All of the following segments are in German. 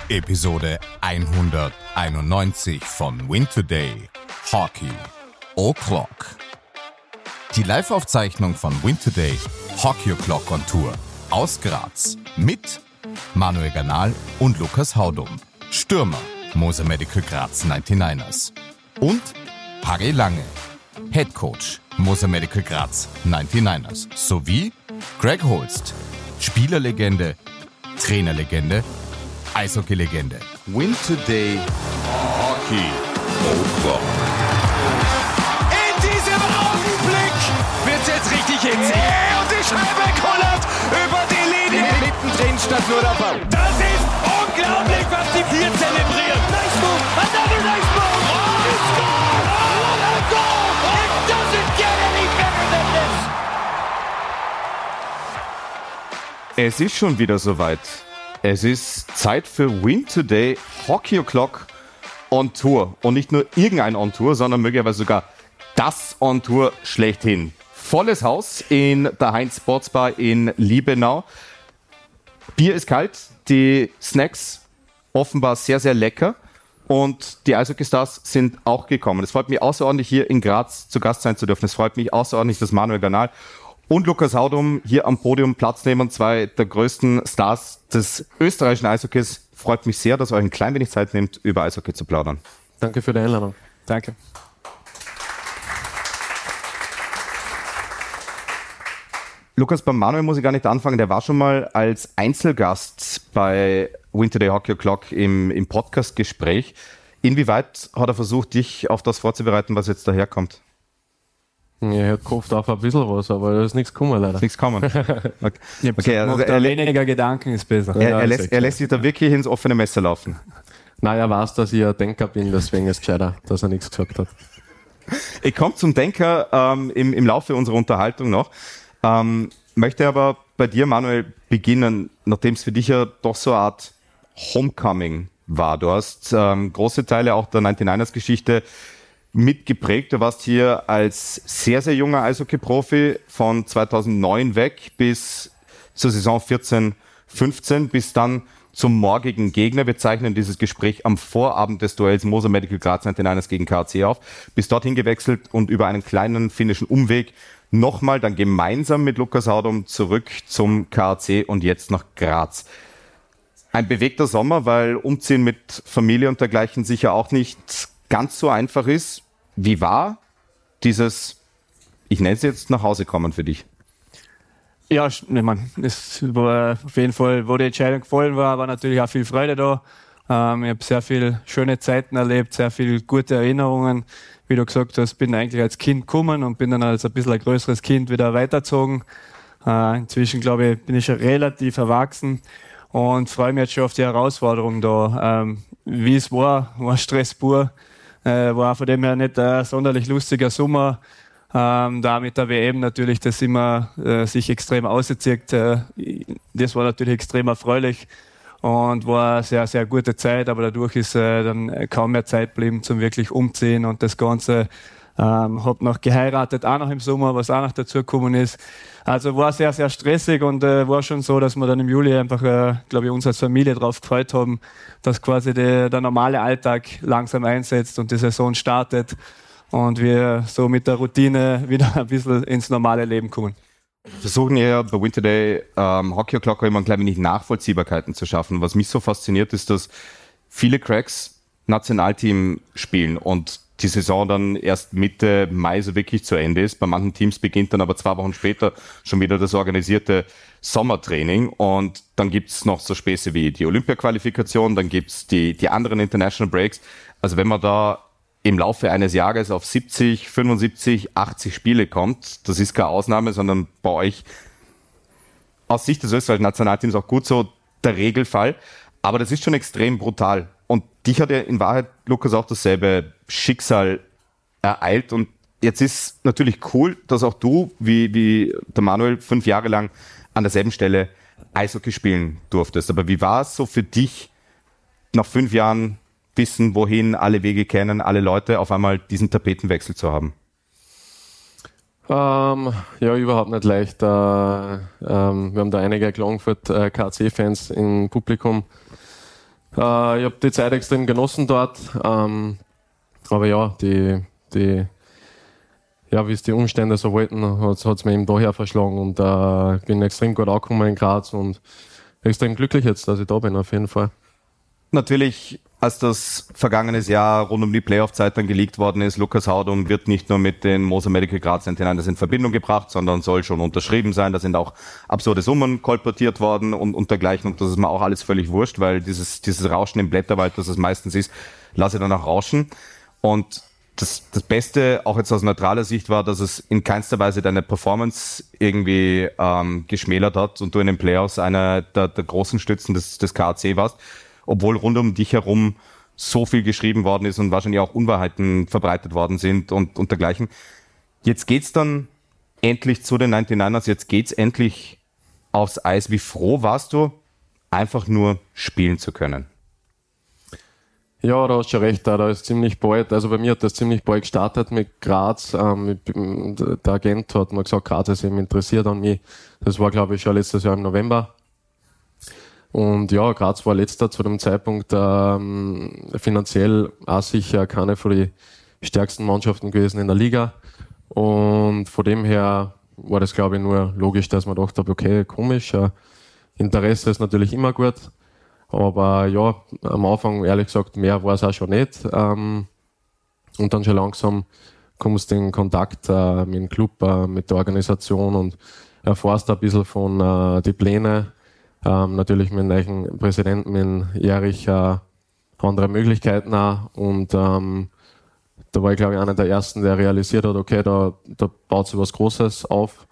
Episode 191 von Win Today Hockey O'Clock. Die Live-Aufzeichnung von Win Today Hockey O'Clock on Tour aus Graz mit Manuel Ganahl und Lukas Haudum, Stürmer Moser Medical Graz 99ers, und Harry Lange, Head Coach Moser Medical Graz 99ers, sowie Greg Holst, Spielerlegende, Trainerlegende, Eishockey-Legende. Win Today Hockey O'Clock. In diesem Augenblick wird es jetzt richtig hitzig. Yeah, und die Scheibe kullert über die Linie. Mittendrin stand nur der Ball. Das ist unglaublich, was die hier zelebrieren. Nice move, another nice move. Oh, he scored! Oh, what a goal! It doesn't get any better than this. Es ist schon wieder soweit. Es ist Zeit für Win Today Hockey O'Clock on Tour. Und nicht nur irgendein On Tour, sondern möglicherweise sogar das On Tour schlechthin. Volles Haus in der Heinz Sports Bar in Liebenau. Bier ist kalt, die Snacks offenbar sehr, sehr lecker. Und die Eishockey-Stars sind auch gekommen. Es freut mich außerordentlich, hier in Graz zu Gast sein zu dürfen. Es freut mich außerordentlich, dass Manuel Ganahl und Lukas Haudum hier am Podium Platz nehmen, zwei der größten Stars des österreichischen Eishockeys. Freut mich sehr, dass ihr euch ein klein wenig Zeit nehmt, über Eishockey zu plaudern. Danke für die Einladung. Danke. Lukas, beim Manuel muss ich gar nicht anfangen. Der war schon mal als Einzelgast bei Win Today Hockey O'Clock im Podcast-Gespräch. Inwieweit hat er versucht, dich auf das vorzubereiten, was jetzt daherkommt? Ja, er hat gehofft auf ein bisschen was, aber da ist nichts gekommen leider. Nichts kommen. Okay, also weniger Gedanken ist besser. Er lässt sich da wirklich ins offene Messer laufen. Nein, er weiß, dass ich ein Denker bin, deswegen ist es gescheiter, dass er nichts gesagt hat. Ich komme zum Denker im Laufe unserer Unterhaltung noch. Möchte aber bei dir, Manuel, beginnen, nachdem es für dich ja doch so eine Art Homecoming war. Du hast große Teile auch der 99ers-Geschichte mitgeprägt. Du warst hier als sehr, sehr junger Eishockey-Profi von 2009 weg bis zur Saison 14/15, bis dann zum morgigen Gegner. Wir zeichnen dieses Gespräch am Vorabend des Duells Moser Medical Graz 99ers gegen KAC auf. Bis dorthin gewechselt und über einen kleinen finnischen Umweg nochmal dann gemeinsam mit Lukas Haudum zurück zum KAC und jetzt nach Graz. Ein bewegter Sommer, weil Umziehen mit Familie und dergleichen sicher auch nicht ganz so einfach ist. Wie war dieses, ich nenne es jetzt, nach Hause kommen für dich? Ja, ich meine, es war auf jeden Fall, wo die Entscheidung gefallen war natürlich auch viel Freude da. Ich habe sehr viele schöne Zeiten erlebt, sehr viele gute Erinnerungen. Wie du gesagt hast, bin eigentlich als Kind gekommen und bin dann als ein bisschen ein größeres Kind wieder weitergezogen. Inzwischen, glaube ich, bin ich schon relativ erwachsen und freue mich jetzt schon auf die Herausforderung da. Wie es war Stress pur. War von dem her nicht ein sonderlich lustiger Sommer. Da mit der WM natürlich das immer sich extrem ausgezirkt. Das war natürlich extrem erfreulich und war eine sehr, sehr gute Zeit, aber dadurch ist dann kaum mehr Zeit geblieben zum wirklich Umziehen und das Ganze. Hab noch geheiratet, auch noch im Sommer, was auch noch dazu gekommen ist. Also war sehr, sehr stressig und war schon so, dass wir dann im Juli einfach, glaube ich, uns als Familie darauf gefreut haben, dass quasi der normale Alltag langsam einsetzt und die Saison startet und wir so mit der Routine wieder ein bisschen ins normale Leben kommen. Wir versuchen ja bei Win Today Hockey O'Clock immer ein klein wenig Nachvollziehbarkeiten zu schaffen. Was mich so fasziniert, ist, dass viele Cracks Nationalteam spielen und die Saison dann erst Mitte Mai so wirklich zu Ende ist. Bei manchen Teams beginnt dann aber 2 Wochen später schon wieder das organisierte Sommertraining und dann gibt's noch so Späße wie die Olympia-Qualifikation, dann gibt's die anderen International Breaks. Also wenn man da im Laufe eines Jahres auf 70, 75, 80 Spiele kommt, das ist keine Ausnahme, sondern bei euch aus Sicht des österreichischen Nationalteams auch gut so der Regelfall. Aber das ist schon extrem brutal. Und dich hat ja in Wahrheit, Lukas, auch dasselbe Schicksal ereilt. Und jetzt ist natürlich cool, dass auch du, wie der Manuel, 5 Jahre lang an derselben Stelle Eishockey spielen durftest. Aber wie war es so für dich, nach 5 Jahren wissen, wohin, alle Wege kennen, alle Leute, auf einmal diesen Tapetenwechsel zu haben? Ja, überhaupt nicht leicht. Wir haben da einige Klagenfurt KAC-Fans im Publikum. Ich habe die Zeit extrem genossen dort. Aber ja, wie es die Umstände so wollten, hat es mir eben daher verschlagen. Und bin extrem gut angekommen in Graz und extrem glücklich jetzt, dass ich da bin, auf jeden Fall. Natürlich, als das vergangenes Jahr rund um die Playoff-Zeit dann geleakt worden ist, Lukas Haudum wird nicht nur mit den Moser Medical Graz 99ers in Verbindung gebracht, sondern soll schon unterschrieben sein. Da sind auch absurde Summen kolportiert worden und dergleichen. Und das ist mir auch alles völlig wurscht, weil dieses Rauschen im Blätterwald, das es meistens ist, lasse ich dann auch rauschen. Und das Beste, auch jetzt aus neutraler Sicht, war, dass es in keinster Weise deine Performance irgendwie geschmälert hat und du in den Playoffs einer der großen Stützen des KAC warst, obwohl rund um dich herum so viel geschrieben worden ist und wahrscheinlich auch Unwahrheiten verbreitet worden sind und dergleichen. Jetzt geht's dann endlich zu den 99ers, jetzt geht's endlich aufs Eis. Wie froh warst du, einfach nur spielen zu können? Ja, da hast du schon recht, da ist ziemlich bald, also bei mir hat das ziemlich bald gestartet mit Graz. Der Agent hat mir gesagt, Graz ist eben interessiert an mich. Das war, glaube ich, schon letztes Jahr im November. Und ja, Graz war letzter zu dem Zeitpunkt finanziell auch sicher keine von den stärksten Mannschaften gewesen in der Liga. Und von dem her war das, glaube ich, nur logisch, dass man dachte, okay, komisch, Interesse ist natürlich immer gut. Aber ja, am Anfang, ehrlich gesagt, mehr war es auch schon nicht. Und dann schon langsam kommst du in Kontakt mit dem Club, mit der Organisation und erfährst ein bisschen von den Plänen. Natürlich mit dem neuen Präsidenten, mit Erich, andere Möglichkeiten auch. Und da war ich, glaube ich, einer der Ersten, der realisiert hat, okay, da baut sich was Großes auf.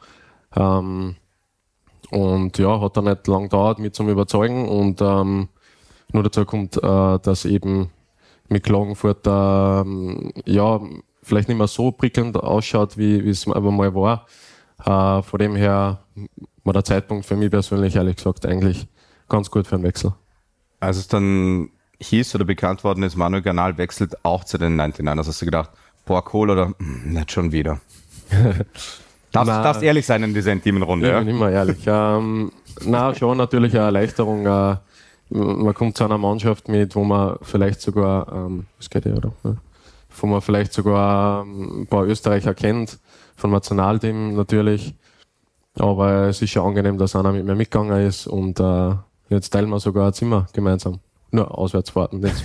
Und ja, hat dann nicht lang gedauert, mich zum Überzeugen. Und nur dazu kommt, dass eben mit Klagenfurt ja, vielleicht nicht mehr so prickelnd ausschaut, wie es aber mal war. Von dem her war der Zeitpunkt für mich persönlich, ehrlich gesagt, eigentlich ganz gut für einen Wechsel. Als es dann hieß oder bekannt worden ist, Manuel Gernal wechselt auch zu den 99ers, hast du gedacht, boah, cool oder nicht schon wieder? Darfst ehrlich sein in dieser intimen Runde. Ja, bin immer ehrlich. Na, schon natürlich eine Erleichterung. Man kommt zu einer Mannschaft mit, wo man vielleicht sogar, das geht ja, oder? Wo man vielleicht sogar ein paar Österreicher kennt, vom Nationalteam natürlich. Aber es ist schon angenehm, dass einer mit mir mitgegangen ist und jetzt teilen wir sogar ein Zimmer gemeinsam. Nur Auswärtsfahrten jetzt.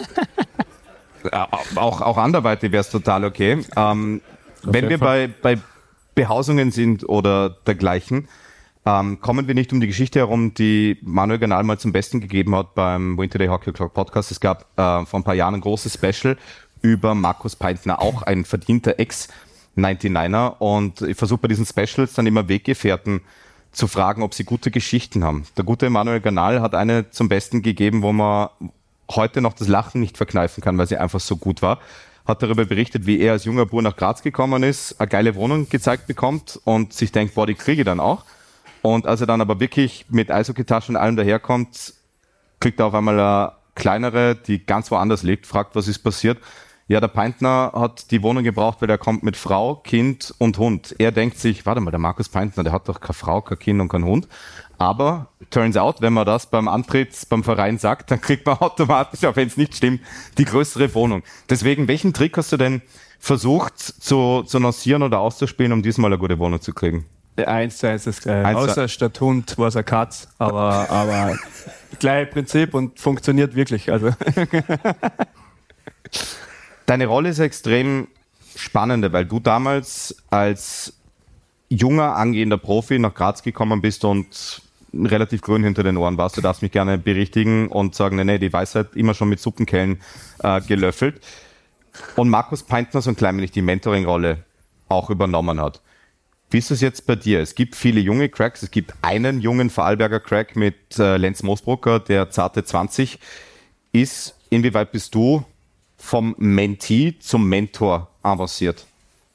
Auch anderweitig wäre es total okay. Wenn wir bei Behausungen sind oder dergleichen, kommen wir nicht um die Geschichte herum, die Manuel Gernal mal zum Besten gegeben hat beim Winter Day Hockey Clock Podcast. Es gab vor ein paar Jahren ein großes Special über Markus Peintner, auch ein verdienter Ex-99er. Und ich versuche bei diesen Specials dann immer Weggefährten zu fragen, ob sie gute Geschichten haben. Der gute Manuel Gernal hat eine zum Besten gegeben, wo man heute noch das Lachen nicht verkneifen kann, weil sie einfach so gut war. Hat darüber berichtet, wie er als junger Bub nach Graz gekommen ist, eine geile Wohnung gezeigt bekommt und sich denkt, boah, die kriege ich dann auch. Und als er dann aber wirklich mit Eishockeytaschen und allem daherkommt, kriegt er auf einmal eine kleinere, die ganz woanders liegt, fragt, was ist passiert. Ja, der Peintner hat die Wohnung gebraucht, weil er kommt mit Frau, Kind und Hund. Er denkt sich, warte mal, der Markus Peintner, der hat doch keine Frau, kein Kind und keinen Hund. Aber turns out, wenn man das beim Antritt beim Verein sagt, dann kriegt man automatisch, auch wenn es nicht stimmt, die größere Wohnung. Deswegen, welchen Trick hast du denn versucht zu lancieren oder auszuspielen, um diesmal eine gute Wohnung zu kriegen? 1:1 ist gleich. Außer statt Hund war es eine Katz, aber gleiche Prinzip und funktioniert wirklich. Also. Deine Rolle ist extrem spannend, weil du damals als junger, angehender Profi nach Graz gekommen bist und relativ grün hinter den Ohren warst. Du darfst mich gerne berichtigen und sagen, nee, die Weisheit immer schon mit Suppenkellen gelöffelt. Und Markus Peintner so ein klein wenig die Mentoring-Rolle auch übernommen hat. Wie ist es jetzt bei dir? Es gibt viele junge Cracks. Es gibt einen jungen Vorarlberger Crack mit Lenz Moosbrucker, der zarte 20 ist. Inwieweit bist du vom Mentee zum Mentor avanciert?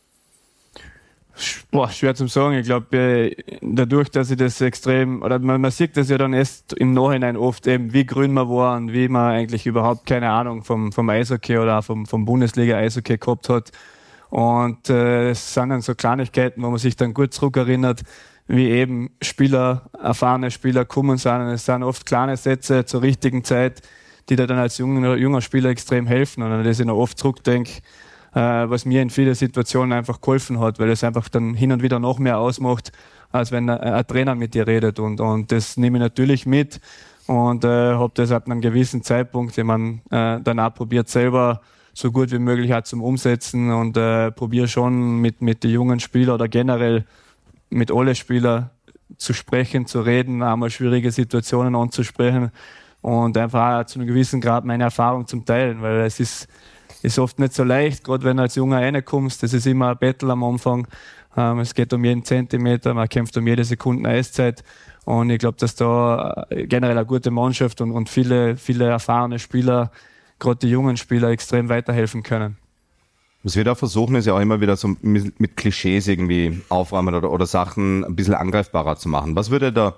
Boah, schwer zu sagen. Ich glaube, dadurch, dass ich das extrem, oder man sieht das ja dann erst im Nachhinein oft eben, wie grün man war und wie man eigentlich überhaupt keine Ahnung vom Eishockey oder auch vom Bundesliga-Eishockey gehabt hat. Und es sind dann so Kleinigkeiten, wo man sich dann gut zurückerinnert, wie eben erfahrene Spieler kommen sind. Und es sind oft kleine Sätze zur richtigen Zeit, die dir dann als junger Spieler extrem helfen. Und an das ich noch oft zurückdenke, was mir in vielen Situationen einfach geholfen hat, weil es einfach dann hin und wieder noch mehr ausmacht, als wenn ein Trainer mit dir redet. Und das nehme ich natürlich mit und habe das ab einem gewissen Zeitpunkt, den man danach probiert, selber so gut wie möglich auch zum Umsetzen und probiere schon mit den jungen Spielern oder generell mit allen Spielern zu sprechen, zu reden, einmal schwierige Situationen anzusprechen und einfach auch zu einem gewissen Grad meine Erfahrung zum Teilen, weil es ist oft nicht so leicht, gerade wenn du als Junger reinkommst. Das ist immer ein Battle am Anfang. Es geht um jeden Zentimeter, man kämpft um jede Sekunde Eiszeit. Und ich glaube, dass da generell eine gute Mannschaft und viele erfahrene Spieler, gerade die jungen Spieler, extrem weiterhelfen können. Was wir da versuchen, ist ja auch immer wieder so mit Klischees irgendwie aufräumen oder Sachen ein bisschen angreifbarer zu machen. Was würde der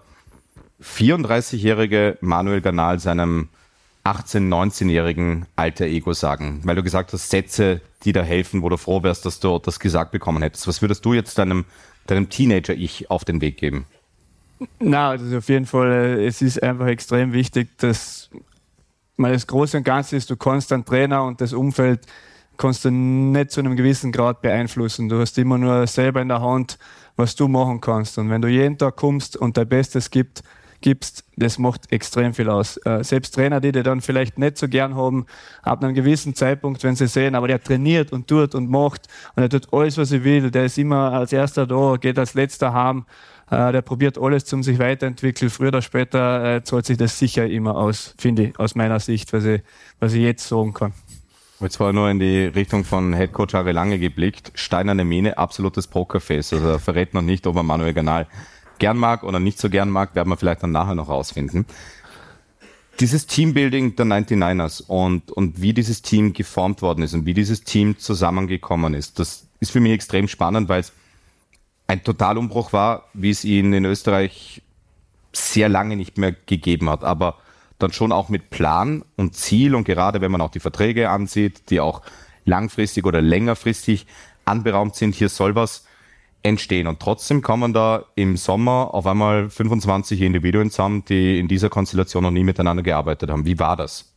34-jährige Manuel Ganahl seinem 18-, 19-jährigen alter Ego sagen? Weil du gesagt hast, Sätze, die da helfen, wo du froh wärst, dass du das gesagt bekommen hättest. Was würdest du jetzt deinem Teenager-Ich auf den Weg geben? Na, also auf jeden Fall, es ist einfach extrem wichtig, dass man das Große und Ganze ist, du kannst einen Trainer und das Umfeld kannst du nicht zu einem gewissen Grad beeinflussen. Du hast immer nur selber in der Hand, was du machen kannst. Und wenn du jeden Tag kommst und dein Bestes gibst, das macht extrem viel aus. Selbst Trainer, die dann vielleicht nicht so gern haben, ab einem gewissen Zeitpunkt, wenn sie sehen, aber der trainiert und tut und macht und er tut alles, was er will, der ist immer als Erster da, geht als Letzter heim, der probiert alles, um sich weiterentwickeln. Früher oder später zahlt sich das sicher immer aus, finde ich, aus meiner Sicht, was ich jetzt sagen kann. Jetzt war nur in die Richtung von Headcoach Harry Lange geblickt. Steinerne Mähne, absolutes Pokerface. Also er verrät noch nicht, ob er Manuel Ganahl gern mag oder nicht so gern mag, werden wir vielleicht dann nachher noch rausfinden. Dieses Teambuilding der 99ers und wie dieses Team geformt worden ist und wie dieses Team zusammengekommen ist, das ist für mich extrem spannend, weil es ein Totalumbruch war, wie es ihn in Österreich sehr lange nicht mehr gegeben hat, aber dann schon auch mit Plan und Ziel und gerade wenn man auch die Verträge ansieht, die auch langfristig oder längerfristig anberaumt sind, hier soll was entstehen. Und trotzdem kommen da im Sommer auf einmal 25 Individuen zusammen, die in dieser Konstellation noch nie miteinander gearbeitet haben. Wie war das?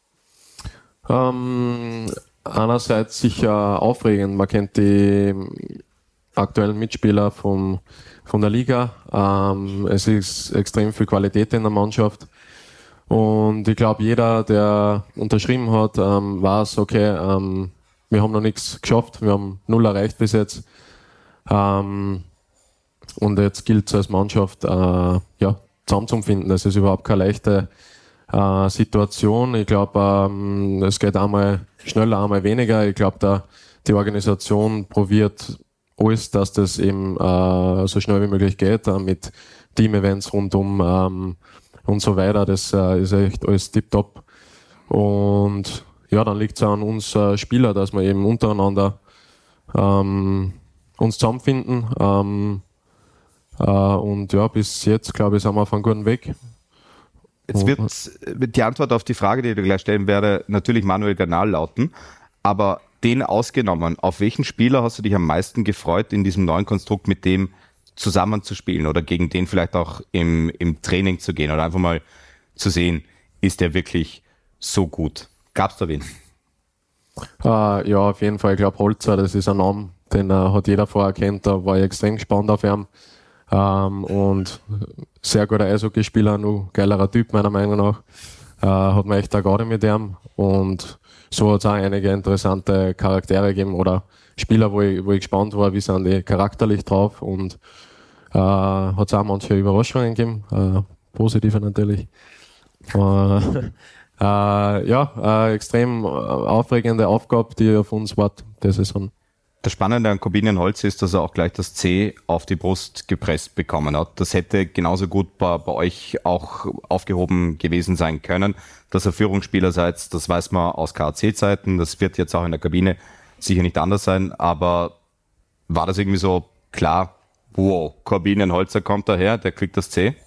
Einerseits sicher aufregend. Man kennt die aktuellen Mitspieler von der Liga. Es ist extrem viel Qualität in der Mannschaft. Und ich glaube, jeder, der unterschrieben hat, weiß, okay, wir haben noch nichts geschafft, wir haben 0 erreicht bis jetzt. Und jetzt gilt es als Mannschaft, zusammenzufinden. Das ist überhaupt keine leichte Situation. Ich glaube, es geht einmal schneller, einmal weniger. Ich glaube, die Organisation probiert alles, dass das eben so schnell wie möglich geht, mit Team-Events rundum und so weiter. Das ist echt alles tipptopp. Und ja, dann liegt es an uns Spieler, dass wir eben untereinander uns zusammenfinden. Und ja, bis jetzt, glaube ich, sind wir auf einem guten Weg. Jetzt wird die Antwort auf die Frage, die ich dir gleich stellen werde, natürlich Manuel Ganahl lauten. Aber den ausgenommen, auf welchen Spieler hast du dich am meisten gefreut, in diesem neuen Konstrukt mit dem zusammenzuspielen oder gegen den vielleicht auch im Training zu gehen oder einfach mal zu sehen, ist der wirklich so gut? Gab es da wen? Ja, auf jeden Fall. Ich glaube, Holzer, das ist ein Name, den hat jeder vorher kennt. Da war ich extrem gespannt auf ihn. Und sehr guter Eishockeyspieler, nur geilerer Typ meiner Meinung nach. Hat mir echt eine Garde mit ihm. Und so hat es auch einige interessante Charaktere gegeben oder Spieler, wo ich gespannt war, wie sind die charakterlich drauf. Und hat es auch manche Überraschungen gegeben, positive natürlich. Extrem aufregende Aufgabe, die auf uns wartet, die Saison. Das Spannende an Corbinian Holz ist, dass er auch gleich das C auf die Brust gepresst bekommen hat. Das hätte genauso gut bei euch auch aufgehoben gewesen sein können. Dass ihr Führungsspieler seid, das weiß man aus KAC-Zeiten. Das wird jetzt auch in der Kabine sicher nicht anders sein. Aber war das irgendwie so klar, wow, Corbinian Holzer kommt daher, der kriegt das C?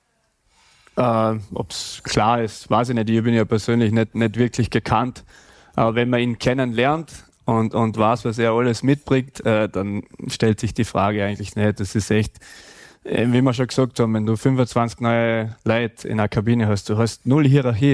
Ob es klar ist, weiß ich nicht. Ich bin ja persönlich nicht wirklich gekannt. Aber wenn man ihn kennenlernt und weiß, was er alles mitbringt, dann stellt sich die Frage eigentlich nicht. Das ist echt, wie wir schon gesagt haben, wenn du 25 neue Leute in einer Kabine hast, du hast 0 Hierarchie.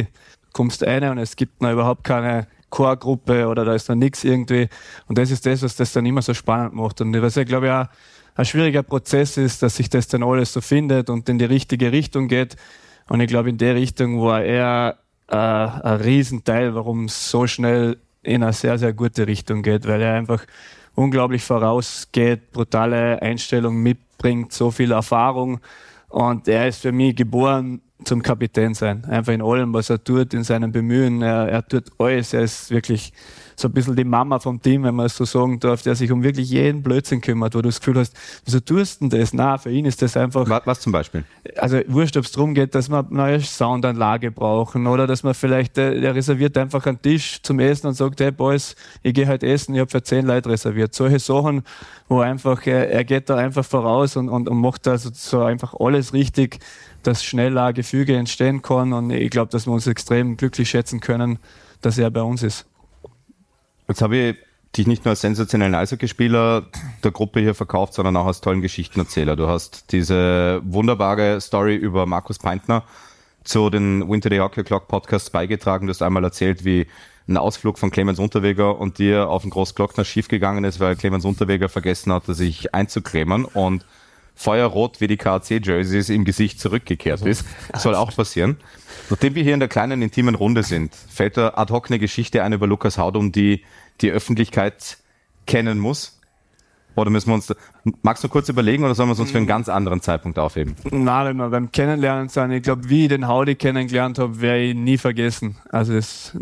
kommst rein und es gibt noch überhaupt keine Chorgruppe oder da ist noch nichts irgendwie. Und das ist das, was das dann immer so spannend macht. Und was ja, glaube ich, auch ein schwieriger Prozess ist, dass sich das dann alles so findet und in die richtige Richtung geht. Und ich glaube, in der Richtung war er ein Riesenteil, warum es so schnell in eine sehr, sehr gute Richtung geht, weil er einfach unglaublich vorausgeht, brutale Einstellung mitbringt, so viel Erfahrung. Und er ist für mich geboren zum Kapitän sein. Einfach in allem, was er tut, in seinem Bemühen. Er tut alles. Er ist wirklich so ein bisschen die Mama vom Team, wenn man es so sagen darf, der sich um wirklich jeden Blödsinn kümmert, wo du das Gefühl hast, wieso tust du denn das? Nein, für ihn ist das einfach... Was zum Beispiel? Also wurscht, ob es darum geht, dass wir eine neue Soundanlage brauchen oder dass man vielleicht, der reserviert einfach einen Tisch zum Essen und sagt, hey Boys, ich gehe heute essen, ich habe für 10 Leute reserviert. Solche Sachen, wo einfach, er geht da einfach voraus und macht also so einfach alles richtig, dass schnell ein Gefüge entstehen kann, und ich glaube, dass wir uns extrem glücklich schätzen können, dass er bei uns ist. Jetzt habe ich dich nicht nur als sensationellen Eishockeyspieler der Gruppe hier verkauft, sondern auch als tollen Geschichtenerzähler. Du hast diese wunderbare Story über Markus Peintner zu den Winter Day Hockey Clock Podcasts beigetragen. Du hast einmal erzählt, wie ein Ausflug von Clemens Unterweger und dir auf den Großglockner schief gegangen ist, weil Clemens Unterweger vergessen hatte, sich einzuklemmen und feuerrot wie die KAC-Jerseys im Gesicht zurückgekehrt ist. Das soll auch passieren. Nachdem wir hier in der kleinen, intimen Runde sind, fällt da ad hoc eine Geschichte ein über Lukas Haudum, die die Öffentlichkeit kennen muss? Oder müssen wir uns... Magst du kurz überlegen oder sollen wir es uns für einen ganz anderen Zeitpunkt aufheben? Nein, wenn wir beim Kennenlernen sind, ich glaube, wie ich den Haudi kennengelernt habe, werde ich nie vergessen. Also das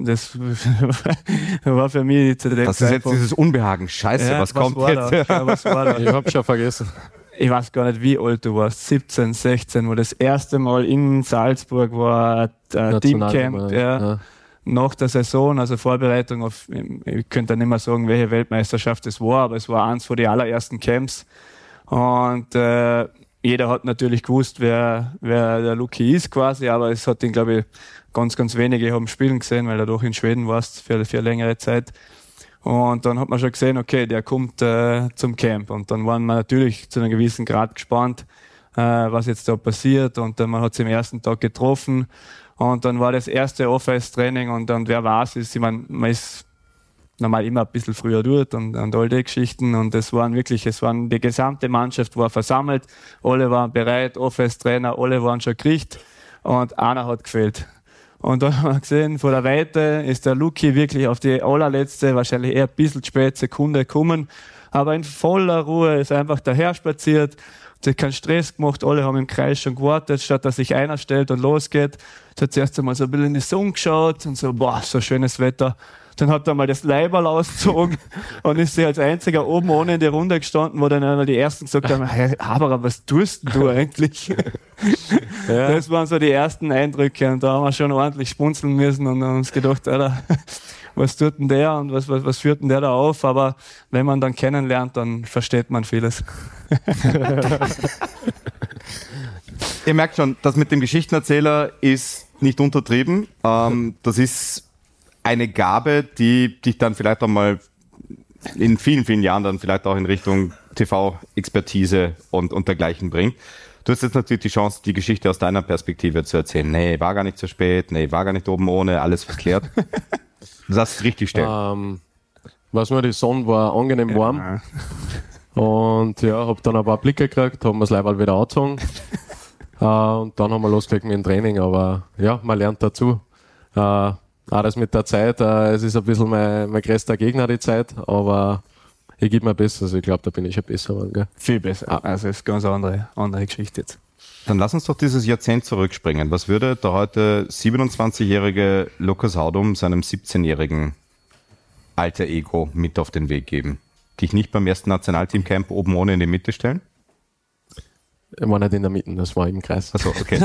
war für mich zu dem Das ist jetzt dieses Unbehagen. Scheiße, ja, was kommt jetzt? Was war da? Ich habe schon vergessen. Ich weiß gar nicht, wie alt du warst, 17, 16, wo das erste Mal in Salzburg war, Teamcamp, ja. Nach der Saison, also Vorbereitung auf, ich könnte nicht mehr sagen, welche Weltmeisterschaft es war, aber es war eins von den allerersten Camps. Und jeder hat natürlich gewusst, wer der Luki ist quasi, aber es hat ihn, glaube ich, ganz, ganz wenige haben spielen gesehen, weil er doch in Schweden warst für längere Zeit. Und dann hat man schon gesehen, okay, der kommt zum Camp. Und dann waren wir natürlich zu einem gewissen Grad gespannt, was jetzt da passiert. Und man hat es im ersten Tag getroffen. Und dann war das erste Off-Ice-Training. Und wer weiß, ich meine, man ist normal immer ein bisschen früher dort und all die Geschichten. Und die gesamte Mannschaft war versammelt. Alle waren bereit, Off-Ice-Trainer, alle waren schon gekriegt. Und einer hat gefehlt. Und dann haben wir gesehen, von der Weite ist der Luki wirklich auf die allerletzte, wahrscheinlich eher ein bisschen spät, Sekunde gekommen. Aber in voller Ruhe ist einfach daher spaziert, hat sich keinen Stress gemacht, alle haben im Kreis schon gewartet, statt dass sich einer stellt und losgeht. Jetzt hat zuerst einmal so ein bisschen in die Sonne geschaut und so, boah, so schönes Wetter. Dann hat er mal das Leiberl ausgezogen und ist sich als einziger oben ohne in die Runde gestanden, wo dann einmal die Ersten gesagt haben, hey, aber was tust denn du eigentlich? Ja. Das waren so die ersten Eindrücke und da haben wir schon ordentlich spunzeln müssen und haben uns gedacht, Alter, was tut denn der und was führt denn der da auf? Aber wenn man dann kennenlernt, dann versteht man vieles. Ihr merkt schon, das mit dem Geschichtenerzähler ist nicht untertrieben. Das ist eine Gabe, die dich dann vielleicht auch mal in vielen, vielen Jahren dann vielleicht auch in Richtung TV-Expertise und dergleichen bringt. Du hast jetzt natürlich die Chance, die Geschichte aus deiner Perspektive zu erzählen. Nee, war gar nicht zu spät, nee, war gar nicht oben ohne, alles verklärt. Du sagst es richtig stellen. Was nur, die Sonne war angenehm warm. Und ja, hab dann ein paar Blicke gekriegt, haben wir das Leiberl wieder angezogen. Und dann haben wir losgelegt mit dem Training, aber ja, man lernt dazu. Auch das mit der Zeit, es ist ein bisschen mein größter Gegner, die Zeit, aber ich gebe mir besser, also ich glaube, da bin ich schon besser geworden. Gell? Viel besser, also es ist eine ganz andere Geschichte jetzt. Dann lass uns doch dieses Jahrzehnt zurückspringen. Was würde der heute 27-jährige Lukas Haudum seinem 17-jährigen alter Ego mit auf den Weg geben? Dich nicht beim ersten Nationalteamcamp oben ohne in die Mitte stellen? Ich war nicht in der Mitte, das war im Kreis. Achso, okay.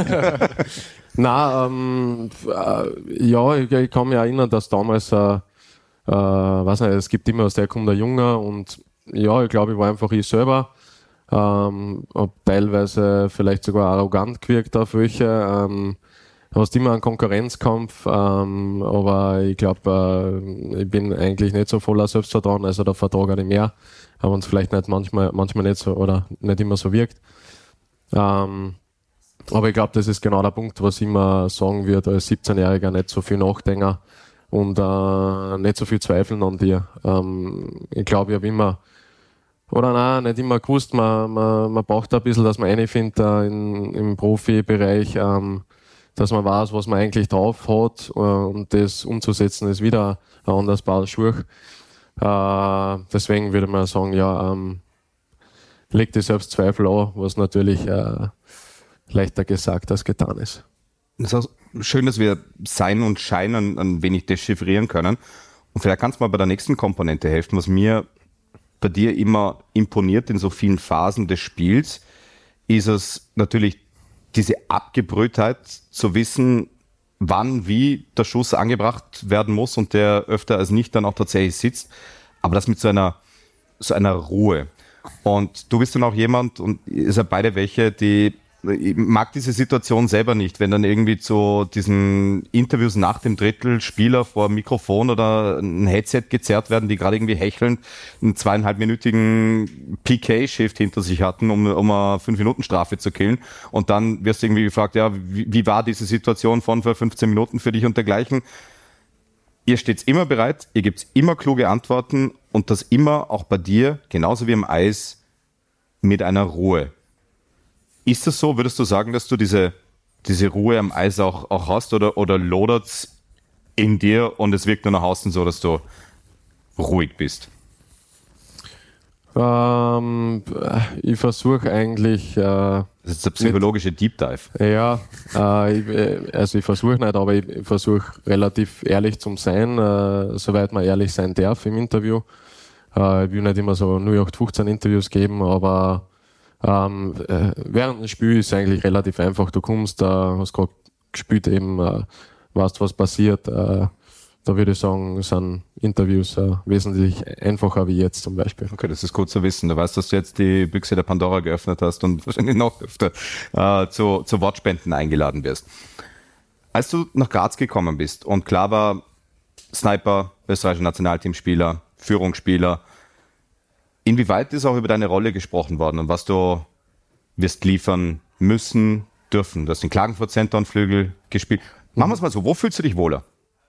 Nein, ja, ich kann mich erinnern, dass damals, weiß nicht, es gibt immer, aus der kommt der Junge und ja, ich glaube, ich war einfach ich selber. Hab teilweise vielleicht sogar arrogant gewirkt auf welche. Hast immer einen Konkurrenzkampf, aber ich glaube, ich bin eigentlich nicht so voller Selbstvertrauen, also der Vertrag ich mehr, aber uns vielleicht nicht manchmal nicht so oder nicht immer so wirkt. Aber ich glaube, das ist genau der Punkt, was ich immer sagen würde, als 17-Jähriger nicht so viel nachdenken und nicht so viel zweifeln an dir. Ich glaube, ich habe immer, oder nein, nicht immer gewusst, man braucht ein bisschen, dass man reinfindet im Profibereich, dass man weiß, was man eigentlich drauf hat und das umzusetzen ist wieder ein anderes Paar Schuhe. Deswegen würde man sagen, ja, leg dir selbst Zweifel an, was natürlich leichter gesagt als getan ist. Es ist auch schön, dass wir Sein und Schein ein wenig dechiffrieren können. Und vielleicht kannst du mal bei der nächsten Komponente helfen, was mir bei dir immer imponiert in so vielen Phasen des Spiels, ist es natürlich diese Abgebrühtheit zu wissen, wann, wie der Schuss angebracht werden muss und der öfter als nicht dann auch tatsächlich sitzt. Aber das mit so einer Ruhe. Und du bist dann auch jemand, und ihr seid beide welche, die ich mag diese Situation selber nicht, wenn dann irgendwie zu diesen Interviews nach dem Drittel Spieler vor Mikrofon oder ein Headset gezerrt werden, die gerade irgendwie hechelnd einen 2,5-minütigen PK-Shift hinter sich hatten, um eine 5-Minuten-Strafe zu killen. Und dann wirst du irgendwie gefragt, ja, wie war diese Situation von vor 15 Minuten für dich und dergleichen? Ihr steht immer bereit, ihr gebt immer kluge Antworten und das immer auch bei dir, genauso wie im Eis, mit einer Ruhe. Ist das so? Würdest du sagen, dass du diese Ruhe am Eis auch hast oder lodert's in dir und es wirkt nur nach außen so, dass du ruhig bist? Ich versuche eigentlich... Das ist der psychologische Deep Dive. Ja, ich versuche nicht, aber ich versuche relativ ehrlich zu sein, soweit man ehrlich sein darf im Interview. Ich will nicht immer so 0815 Interviews geben, aber während dem Spiel ist es eigentlich relativ einfach. Du kommst, hast gerade gespielt, eben weißt, was passiert. Da würde ich sagen, sind Interviews wesentlich einfacher wie jetzt zum Beispiel. Okay, das ist gut zu wissen. Du weißt, dass du jetzt die Büchse der Pandora geöffnet hast und wahrscheinlich noch öfter zu Wortspenden eingeladen wirst. Als du nach Graz gekommen bist und klar war, Sniper, österreichischer Nationalteamspieler, Führungsspieler, inwieweit ist auch über deine Rolle gesprochen worden und was du wirst liefern müssen, dürfen? Du hast den Klagenfurt Center und Flügel gespielt. Machen wir es mal so, wo fühlst du dich wohler?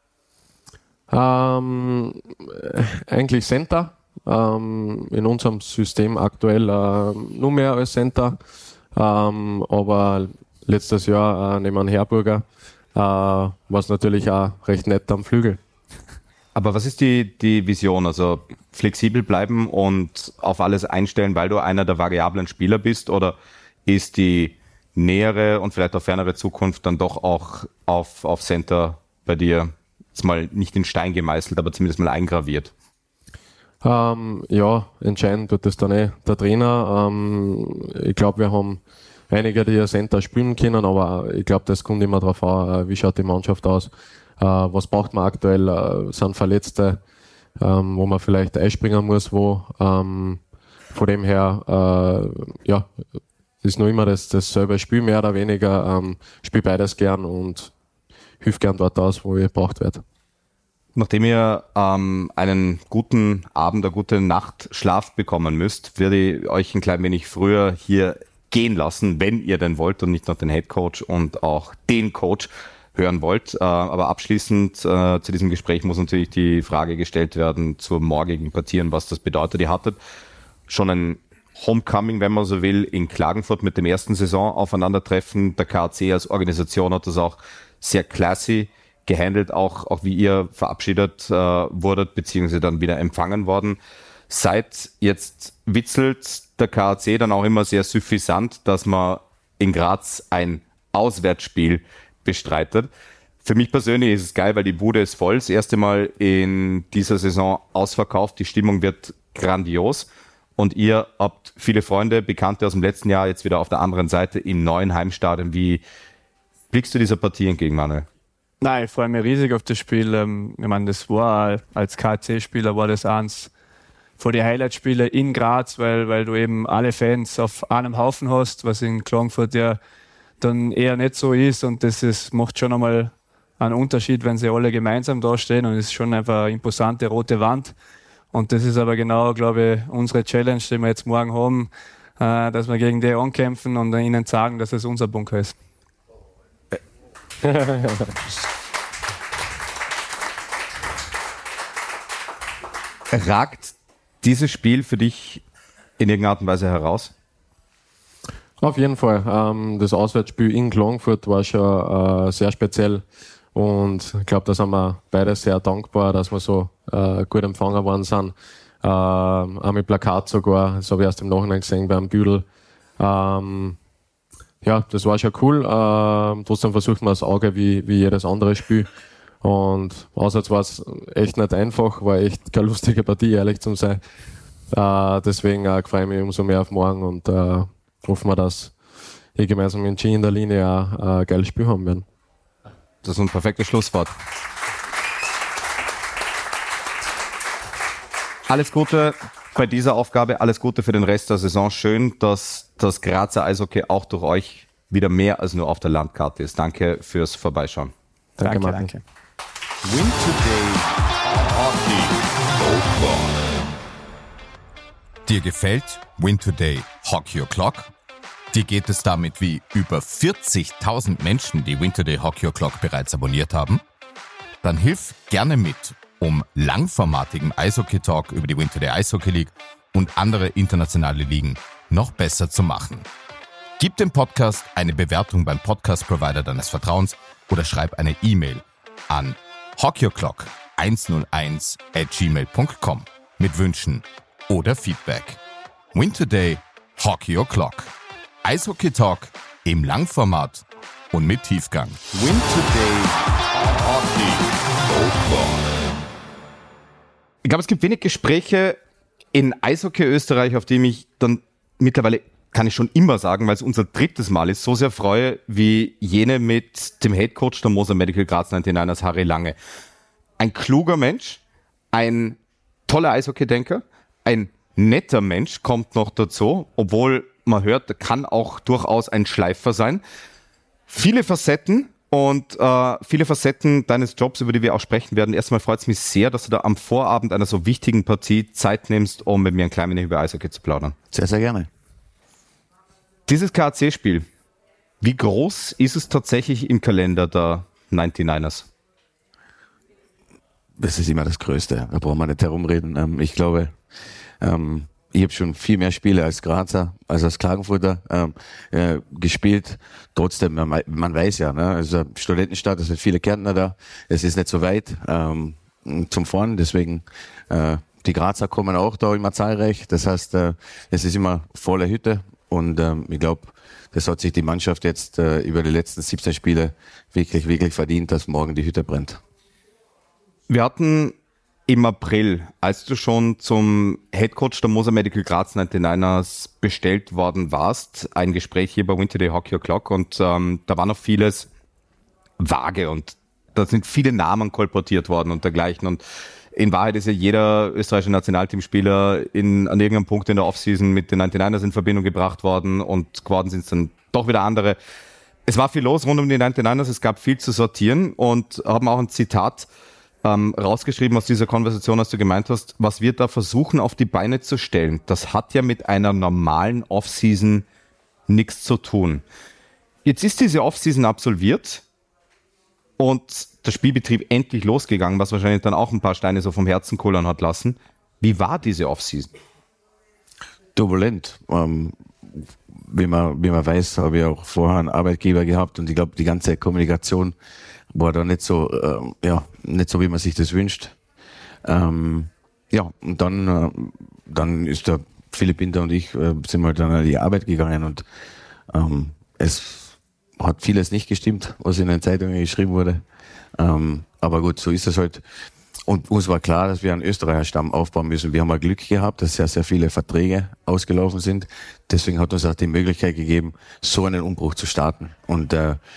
Eigentlich Center. In unserem System aktuell nur mehr als Center. Aber letztes Jahr neben Herburger war es natürlich auch recht nett am Flügel. Aber was ist die Vision? Also flexibel bleiben und auf alles einstellen, weil du einer der variablen Spieler bist? Oder ist die nähere und vielleicht auch fernere Zukunft dann doch auch auf Center bei dir jetzt mal nicht in Stein gemeißelt, aber zumindest mal eingraviert? Ja, entscheidend wird das dann der Trainer. Ich glaube, wir haben einige, die ja Center spielen können, aber ich glaube, das kommt immer darauf an, wie schaut die Mannschaft aus. Was braucht man aktuell? Sind Verletzte, wo man vielleicht einspringen muss, von dem her, ja, ist noch immer dasselbe Spiel, mehr oder weniger, spiel beides gern und hilf gern dort aus, wo ihr gebraucht wird. Nachdem ihr einen guten Abend, eine gute Nacht Schlaf bekommen müsst, werde ich euch ein klein wenig früher hier gehen lassen, wenn ihr denn wollt und nicht noch den Headcoach und auch den Coach hören wollt. Aber abschließend zu diesem Gespräch muss natürlich die Frage gestellt werden zur morgigen Partie und was das bedeutet. Ihr hattet schon ein Homecoming, wenn man so will, in Klagenfurt mit dem ersten Saisonaufeinandertreffen. Der KAC als Organisation hat das auch sehr classy gehandelt, auch wie ihr verabschiedet wurdet, beziehungsweise dann wieder empfangen worden. Seit jetzt witzelt der KAC dann auch immer sehr suffisant, dass man in Graz ein Auswärtsspiel bestreitet. Für mich persönlich ist es geil, weil die Bude ist voll. Das erste Mal in dieser Saison ausverkauft. Die Stimmung wird grandios. Und ihr habt viele Freunde, Bekannte aus dem letzten Jahr jetzt wieder auf der anderen Seite im neuen Heimstadion. Wie blickst du dieser Partie entgegen, Manuel? Nein, ich freue mich riesig auf das Spiel. Ich meine, das war als KAC-Spieler war das eins von den Highlight-Spielen in Graz, weil du eben alle Fans auf einem Haufen hast, was in Klagenfurt ja dann eher nicht so ist, und macht schon einmal einen Unterschied, wenn sie alle gemeinsam da stehen, und es ist schon einfach eine imposante rote Wand. Und das ist aber genau, glaube ich, unsere Challenge, die wir jetzt morgen haben, dass wir gegen die ankämpfen und ihnen sagen, dass es unser Bunker ist. Ragt dieses Spiel für dich in irgendeiner Art und Weise heraus? Auf jeden Fall. Das Auswärtsspiel in Klagenfurt war schon sehr speziell und ich glaube, da sind wir beide sehr dankbar, dass wir so gut empfangen worden sind. Auch mit Plakat sogar, das habe ich erst im Nachhinein gesehen beim Büdel. Ja, das war schon cool. Trotzdem versucht man das Auge wie jedes andere Spiel. Und außerdem war es echt nicht einfach, war echt keine lustige Partie, ehrlich zu sein. Deswegen freue ich mich umso mehr auf morgen und hoffen wir, dass wir gemeinsam mit G in der Linie auch ein geiles Spiel haben werden. Das ist ein perfektes Schlusswort. Alles Gute bei dieser Aufgabe, alles Gute für den Rest der Saison. Schön, dass das Grazer Eishockey auch durch euch wieder mehr als nur auf der Landkarte ist. Danke fürs Vorbeischauen. Danke, Martin. Danke. Win Today Hockey O'Clock. Dir gefällt Win Today Hockey O'Clock? Dir geht es damit wie über 40.000 Menschen, die Win Today Hockey O'Clock bereits abonniert haben? Dann hilf gerne mit, um langformatigen Eishockey-Talk über die Win Today Eishockey League und andere internationale Ligen noch besser zu machen. Gib dem Podcast eine Bewertung beim Podcast-Provider deines Vertrauens oder schreib eine E-Mail an hockeyoclock101@gmail.com mit Wünschen oder Feedback. Win Today Hockey O'Clock. Eishockey-Talk im Langformat und mit Tiefgang. Win Today Hockey O'Clock. Ich glaube, es gibt wenig Gespräche in Eishockey Österreich, auf die mich dann mittlerweile, kann ich schon immer sagen, weil es unser drittes Mal ist, so sehr freue, wie jene mit dem Headcoach der Moser Medical Graz 99ers, Harry Lange. Ein kluger Mensch, ein toller Eishockey-Denker, ein netter Mensch kommt noch dazu, obwohl man hört, der kann auch durchaus ein Schleifer sein. Viele Facetten und viele Facetten deines Jobs, über die wir auch sprechen werden. Erstmal freut es mich sehr, dass du da am Vorabend einer so wichtigen Partie Zeit nimmst, um mit mir ein klein wenig über Eishockey zu plaudern. Sehr, sehr gerne. Dieses KAC-Spiel, wie groß ist es tatsächlich im Kalender der 99ers? Das ist immer das Größte, da brauchen wir nicht herumreden. Ich glaube, ich habe schon viel mehr Spiele als Grazer, als Klagenfurter gespielt. Trotzdem, man weiß ja, ne, also Studentenstadt, es sind viele Kärntner da, es ist nicht so weit zum Fahren, deswegen die Grazer kommen auch da immer zahlreich. Das heißt, es ist immer volle Hütte und ich glaube, das hat sich die Mannschaft jetzt über die letzten 17 Spiele wirklich, wirklich verdient, dass morgen die Hütte brennt. Wir hatten im April, als du schon zum Headcoach der Moser Medical Graz 99ers bestellt worden warst, ein Gespräch hier bei Win Today Hockey O'Clock und da war noch vieles vage und da sind viele Namen kolportiert worden und dergleichen und in Wahrheit ist ja jeder österreichische Nationalteamspieler an irgendeinem Punkt in der Offseason mit den 99ers in Verbindung gebracht worden und geworden sind es dann doch wieder andere. Es war viel los rund um die 99ers, es gab viel zu sortieren und haben auch ein Zitat rausgeschrieben aus dieser Konversation, als du gemeint hast, was wir da versuchen auf die Beine zu stellen, das hat ja mit einer normalen Offseason nichts zu tun. Jetzt ist diese Offseason absolviert und der Spielbetrieb endlich losgegangen, was wahrscheinlich dann auch ein paar Steine so vom Herzen kullern hat lassen. Wie war diese Offseason? Turbulent. Wie man weiß, habe ich auch vorher einen Arbeitgeber gehabt und ich glaube, die ganze Kommunikation war da nicht so, nicht so, wie man sich das wünscht. Und dann ist der Philipp Hinter und ich sind halt dann an die Arbeit gegangen und es hat vieles nicht gestimmt, was in den Zeitungen geschrieben wurde. Aber gut, so ist es halt. Und uns war klar, dass wir einen Österreicher-Stamm aufbauen müssen. Wir haben mal Glück gehabt, dass sehr, sehr viele Verträge ausgelaufen sind. Deswegen hat uns auch die Möglichkeit gegeben, so einen Umbruch zu starten. Und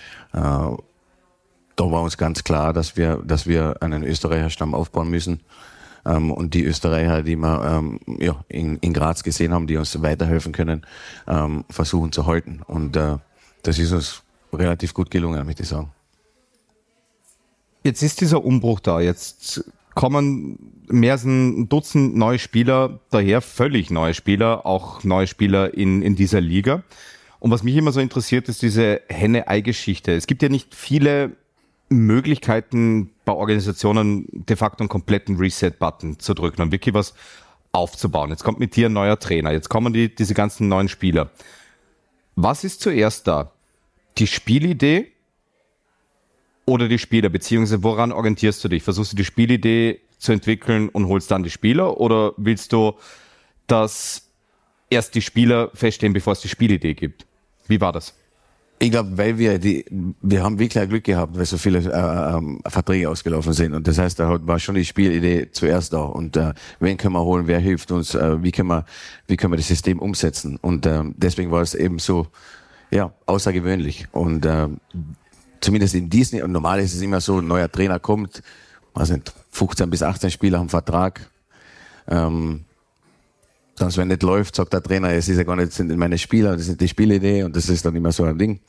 da war uns ganz klar, dass wir einen Österreicher-Stamm aufbauen müssen. Und die Österreicher, die wir in Graz gesehen haben, die uns weiterhelfen können, versuchen zu halten. Und das ist uns relativ gut gelungen, möchte ich sagen. Jetzt ist dieser Umbruch da. Jetzt kommen mehr als ein Dutzend neue Spieler daher, völlig neue Spieler, auch neue Spieler in dieser Liga. Und was mich immer so interessiert, ist diese Henne-Ei-Geschichte. Es gibt ja nicht viele Möglichkeiten bei Organisationen de facto einen kompletten Reset-Button zu drücken und wirklich was aufzubauen. Jetzt kommt mit dir ein neuer Trainer, jetzt kommen diese ganzen neuen Spieler. Was ist zuerst da? Die Spielidee oder die Spieler? Beziehungsweise woran orientierst du dich? Versuchst du die Spielidee zu entwickeln und holst dann die Spieler? Oder willst du, dass erst die Spieler feststehen, bevor es die Spielidee gibt? Wie war das? Ich glaube, weil wir haben wirklich ein Glück gehabt, weil so viele Verträge ausgelaufen sind. Und das heißt, da war schon die Spielidee zuerst da. Und wen können wir holen, wer hilft uns, wie können wir das System umsetzen. Und deswegen war es eben so außergewöhnlich. Und zumindest in Disney, und normal ist es immer so, ein neuer Trainer kommt, 15 bis 18 Spieler haben Vertrag. Dann, wenn nicht läuft, sagt der Trainer, es ist ja gar nicht, sind meine Spieler, das ist die Spielidee und das ist dann immer so ein Ding.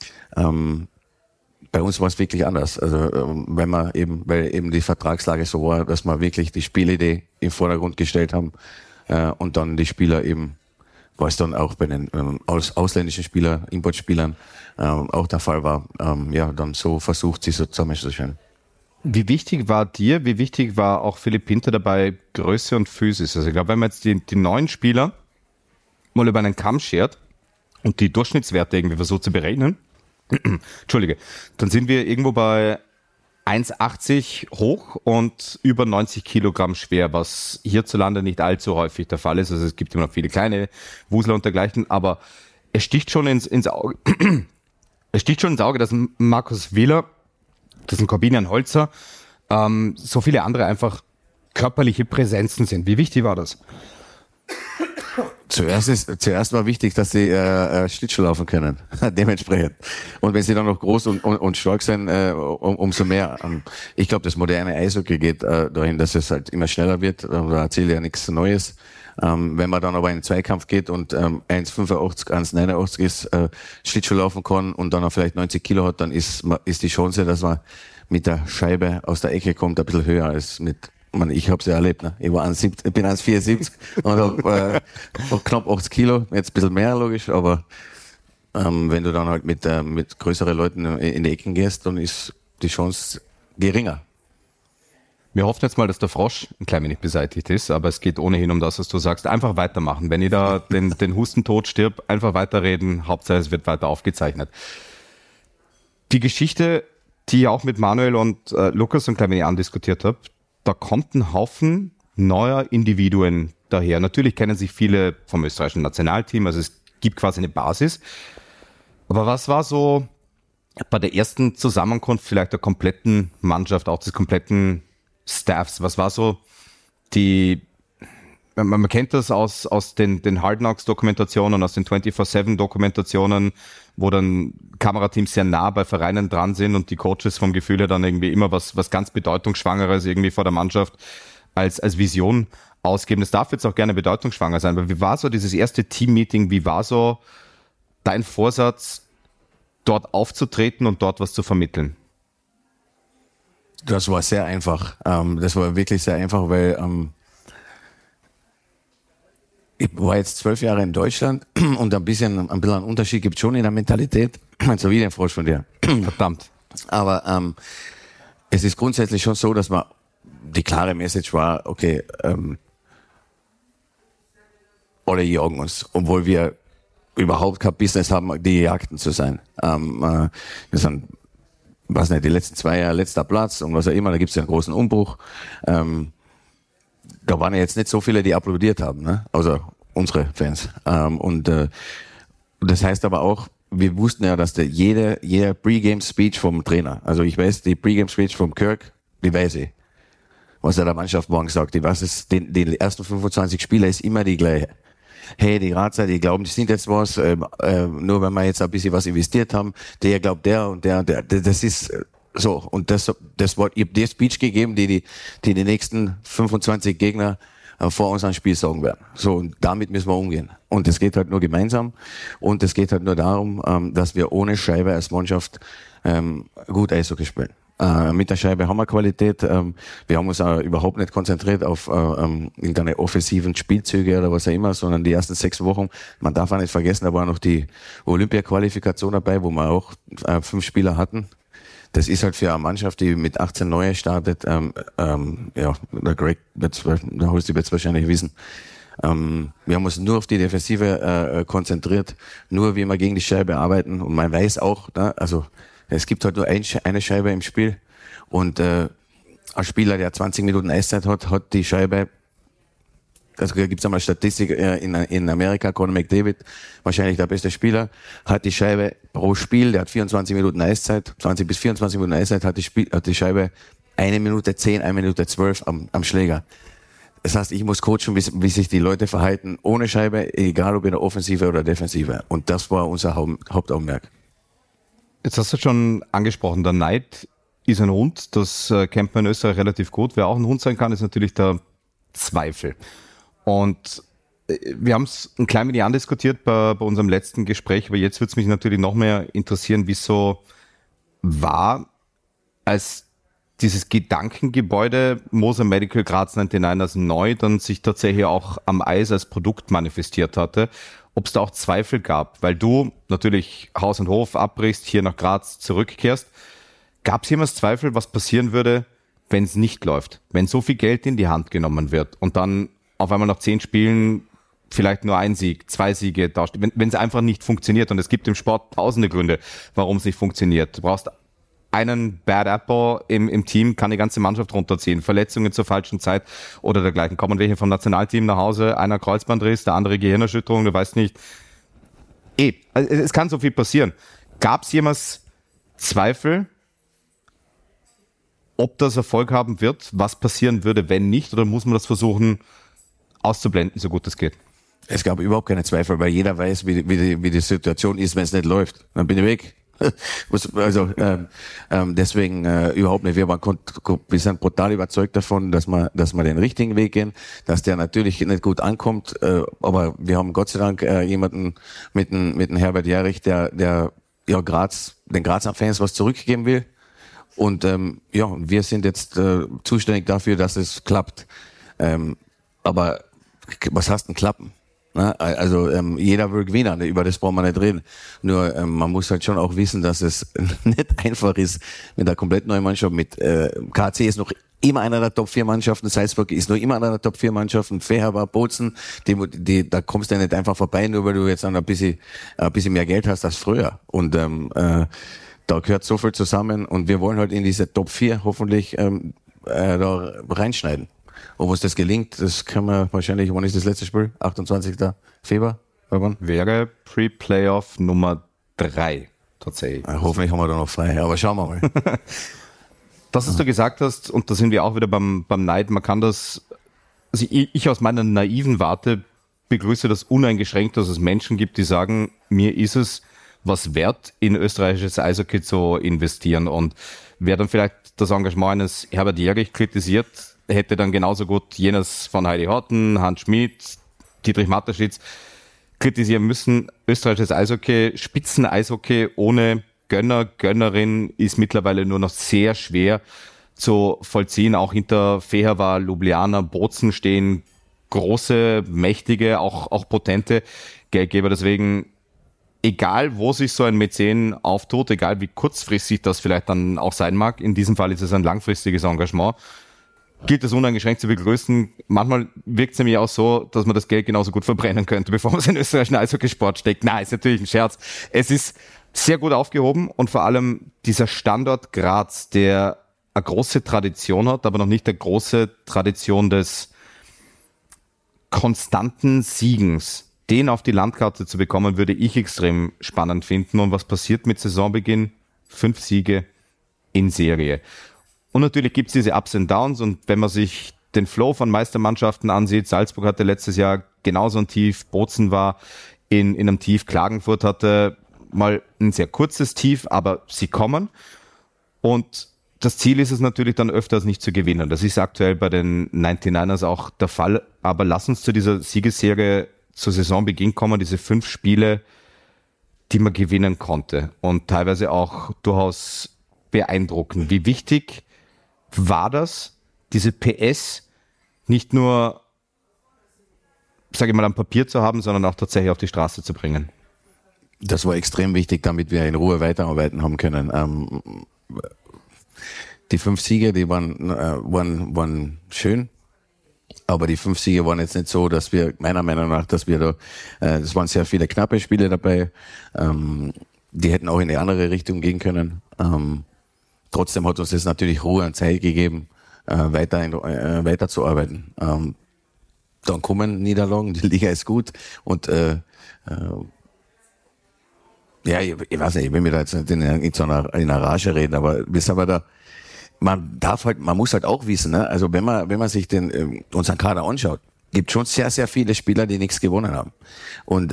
Bei uns war es wirklich anders. Also, weil eben die Vertragslage so war, dass wir wirklich die Spielidee im Vordergrund gestellt haben, und dann die Spieler eben, was dann auch bei den ausländischen Spielern, Importspielern, auch der Fall war, dann so versucht, sie so zusammenzustellen. Wie wichtig war auch Philipp Pinter dabei, Größe und Physis? Also ich glaube, wenn man jetzt die neuen Spieler mal über einen Kamm schert und die Durchschnittswerte irgendwie versucht zu berechnen, Entschuldige, dann sind wir irgendwo bei 1,80 hoch und über 90 Kilogramm schwer, was hierzulande nicht allzu häufig der Fall ist. Also es gibt immer noch viele kleine Wusler und dergleichen, aber es sticht schon ins Auge. Es sticht schon ins Auge, dass Markus Wieler, dass ein Corbinian Holzer, so viele andere einfach körperliche Präsenzen sind. Wie wichtig war das? Zuerst war wichtig, dass sie Schlittschuh laufen können, dementsprechend. Und wenn sie dann noch groß und stark sind, umso mehr. Ich glaube, das moderne Eishockey geht dahin, dass es halt immer schneller wird. Da erzähle ich ja nichts Neues. Wenn man dann aber in den Zweikampf geht und 1,85, 1,89 ist, Schlittschuh laufen kann und dann auch vielleicht 90 Kilo hat, dann ist die Chance, dass man mit der Scheibe aus der Ecke kommt, ein bisschen höher als mit. Ich habe es ja erlebt, ne? Ich bin 1,74 und habe knapp 80 Kilo, jetzt ein bisschen mehr logisch, aber wenn du dann halt mit größeren Leuten in die Ecken gehst, dann ist die Chance geringer. Wir hoffen jetzt mal, dass der Frosch ein klein wenig beseitigt ist, aber es geht ohnehin um das, was du sagst. Einfach weitermachen. Wenn ich da den Hustentod stirb, einfach weiterreden. Hauptsache, es wird weiter aufgezeichnet. Die Geschichte, die ich auch mit Manuel und Lukas ein klein wenig andiskutiert habe, da kommt ein Haufen neuer Individuen daher. Natürlich kennen sich viele vom österreichischen Nationalteam, also es gibt quasi eine Basis. Aber was war so bei der ersten Zusammenkunft vielleicht der kompletten Mannschaft, auch des kompletten Staffs? Was war so man kennt das aus den Hard Knocks Dokumentationen, aus den 24/7 Dokumentationen, wo dann Kamerateams sehr nah bei Vereinen dran sind und die Coaches vom Gefühl her dann irgendwie immer was ganz Bedeutungsschwangeres irgendwie vor der Mannschaft als Vision ausgeben. Das darf jetzt auch gerne bedeutungsschwanger sein, aber wie war so dieses erste Team-Meeting? Wie war so dein Vorsatz, dort aufzutreten und dort was zu vermitteln? Das war sehr einfach. Das war wirklich sehr einfach, weil ich war jetzt 12 Jahre in Deutschland und ein bisschen einen Unterschied gibt es schon in der Mentalität. So wie den Frosch von dir. Verdammt. Aber es ist grundsätzlich schon so, dass die klare Message war, okay, alle jagen uns, obwohl wir überhaupt kein Business haben, die Jagden zu sein. Wir sind, was nicht, die letzten 2 Jahre letzter Platz und was auch immer, da gibt es ja einen großen Umbruch. Da waren ja jetzt nicht so viele, die applaudiert haben, ne? Also unsere Fans. Und das heißt aber auch, wir wussten ja, dass jeder Pre-Game-Speech vom Trainer, also ich weiß, die Pre-Game-Speech vom Kirk, die weiß ich, was er der Mannschaft morgen sagt. Ich weiß, die ersten 25 Spieler ist immer die gleiche. Hey, die Grazer, die glauben, die sind jetzt was, nur wenn wir jetzt ein bisschen was investiert haben, der glaubt der und der, das ist so. Und das Wort, ich habe dir Speech gegeben, die nächsten 25 Gegner vor unserem Spiel sagen werden. So, und damit müssen wir umgehen. Und das geht halt nur gemeinsam. Und es geht halt nur darum, dass wir ohne Scheibe als Mannschaft gut Eishockey spielen. Mit der Scheibe haben wir Qualität. Wir haben uns auch überhaupt nicht konzentriert auf irgendeine offensiven Spielzüge oder was auch immer, sondern die ersten 6 Wochen, man darf auch nicht vergessen, da war noch die Olympia-Qualifikation dabei, wo wir auch 5 Spieler hatten. Das ist halt für eine Mannschaft, die mit 18 Neue startet, der Greg, der Holsti wird es wahrscheinlich wissen. Wir haben uns nur auf die Defensive konzentriert, nur wie wir gegen die Scheibe arbeiten. Und man weiß auch, also es gibt halt nur eine Scheibe im Spiel. Und ein Spieler, der 20 Minuten Eiszeit hat die Scheibe, also da gibt es einmal Statistik in Amerika, Conor McDavid, wahrscheinlich der beste Spieler, hat die Scheibe pro Spiel, der hat 24 Minuten Eiszeit, 20 bis 24 Minuten Eiszeit, hat die Scheibe 1 Minute 10, 1 Minute 12 am Schläger. Das heißt, ich muss coachen, wie sich die Leute verhalten ohne Scheibe, egal ob in der Offensive oder Defensive. Und das war unser Hauptaugenmerk. Jetzt hast du schon angesprochen, der Neid ist ein Hund, das kennt man in Österreich relativ gut. Wer auch ein Hund sein kann, ist natürlich der Zweifel. Und wir haben es ein klein wenig andiskutiert bei unserem letzten Gespräch, aber jetzt würde es mich natürlich noch mehr interessieren, wie es so war, als dieses Gedankengebäude Moser Medical Graz 99ers neu dann sich tatsächlich auch am Eis als Produkt manifestiert hatte, ob es da auch Zweifel gab, weil du natürlich Haus und Hof abbrichst, hier nach Graz zurückkehrst. Gab es jemals Zweifel, was passieren würde, wenn es nicht läuft? Wenn so viel Geld in die Hand genommen wird und dann auf einmal nach 10 Spielen vielleicht nur 1 Sieg, 2 Siege dasteht, wenn es einfach nicht funktioniert, und es gibt im Sport tausende Gründe, warum es nicht funktioniert. Du brauchst einen Bad Apple im Team, kann die ganze Mannschaft runterziehen. Verletzungen zur falschen Zeit oder dergleichen. Kommen welche vom Nationalteam nach Hause, einer Kreuzbandriss, der andere Gehirnerschütterung, du weißt nicht. Also es kann so viel passieren. Gab es jemals Zweifel, ob das Erfolg haben wird, was passieren würde, wenn nicht, oder muss man das versuchen auszublenden, so gut es geht? Es gab überhaupt keine Zweifel, weil jeder weiß, wie die Situation ist, wenn es nicht läuft. Dann bin ich weg. Also deswegen überhaupt nicht. Wir sind brutal überzeugt davon, dass wir den richtigen Weg gehen, dass der natürlich nicht gut ankommt, aber wir haben Gott sei Dank jemanden mit dem Herbert Jährich, der den Grazer Fans was zurückgeben will. Und wir sind jetzt zuständig dafür, dass es klappt. Aber was heißt denn klappen? Also jeder will gewinnen, über das brauchen wir nicht reden. Nur man muss halt schon auch wissen, dass es nicht einfach ist mit einer komplett neuen Mannschaft. Mit KC ist noch immer einer der Top 4 Mannschaften, Salzburg ist noch immer einer der Top 4 Mannschaften, Feherbar, Bozen, da kommst du nicht einfach vorbei, nur weil du jetzt ein bisschen mehr Geld hast als früher. Und da gehört so viel zusammen und wir wollen halt in diese Top 4 hoffentlich da reinschneiden. Ob uns das gelingt, das kann man wahrscheinlich, wann ist das letzte Spiel? 28. Februar? Wäre Pre-Playoff Nummer 3 tatsächlich. Hoffentlich haben wir da noch frei, aber schauen wir mal. Das, was du gesagt hast, und da sind wir auch wieder beim Neid, man kann das, also ich aus meiner naiven Warte begrüße das uneingeschränkt, dass es Menschen gibt, die sagen, mir ist es was wert, in österreichisches Eishockey zu investieren. Und wer dann vielleicht das Engagement eines Herbert Jährich kritisiert, hätte dann genauso gut jenes von Heidi Horten, Hans Schmidt, Dietrich Mateschitz kritisieren müssen. Österreichisches Eishockey, Spitzen-Eishockey ohne Gönner, Gönnerin ist mittlerweile nur noch sehr schwer zu vollziehen. Auch hinter Fehervar, Ljubljana, Bozen stehen große, mächtige, auch potente Geldgeber. Deswegen, egal wo sich so ein Mäzen auftut, egal wie kurzfristig das vielleicht dann auch sein mag, in diesem Fall ist es ein langfristiges Engagement, gilt es uneingeschränkt zu begrüßen. Manchmal wirkt es nämlich auch so, dass man das Geld genauso gut verbrennen könnte, bevor man es in den österreichischen Eishockeysport steckt. Nein, ist natürlich ein Scherz. Es ist sehr gut aufgehoben und vor allem dieser Standort Graz, der eine große Tradition hat, aber noch nicht eine große Tradition des konstanten Siegens, den auf die Landkarte zu bekommen, würde ich extrem spannend finden. Und was passiert mit Saisonbeginn? 5 Siege in Serie. Und natürlich gibt es diese Ups und Downs, und wenn man sich den Flow von Meistermannschaften ansieht, Salzburg hatte letztes Jahr genauso ein Tief, Bozen war in einem Tief, Klagenfurt hatte mal ein sehr kurzes Tief, aber sie kommen. Und das Ziel ist es natürlich dann öfters nicht zu gewinnen. Das ist aktuell bei den 99ers auch der Fall. Aber lass uns zu dieser Siegesserie zu Saisonbeginn kommen, diese 5 Spiele, die man gewinnen konnte und teilweise auch durchaus beeindruckend. Wie wichtig war das, diese PS nicht nur, sage ich mal, am Papier zu haben, sondern auch tatsächlich auf die Straße zu bringen? Das war extrem wichtig, damit wir in Ruhe weiterarbeiten haben können. Die 5 Siege, die waren schön, aber die 5 Siege waren jetzt nicht so, dass wir, meiner Meinung nach, dass wir da, es waren sehr viele knappe Spiele dabei, die hätten auch in eine andere Richtung gehen können. Trotzdem hat uns das natürlich Ruhe und Zeit gegeben, weiterzuarbeiten. Dann kommen Niederlagen, die Liga ist gut und ja, ich weiß nicht, ich will mir da jetzt nicht in einer Rage reden, aber wir sind da, man muss halt auch wissen, ne? Also wenn man sich unseren Kader anschaut, gibt schon sehr, sehr viele Spieler, die nichts gewonnen haben. Und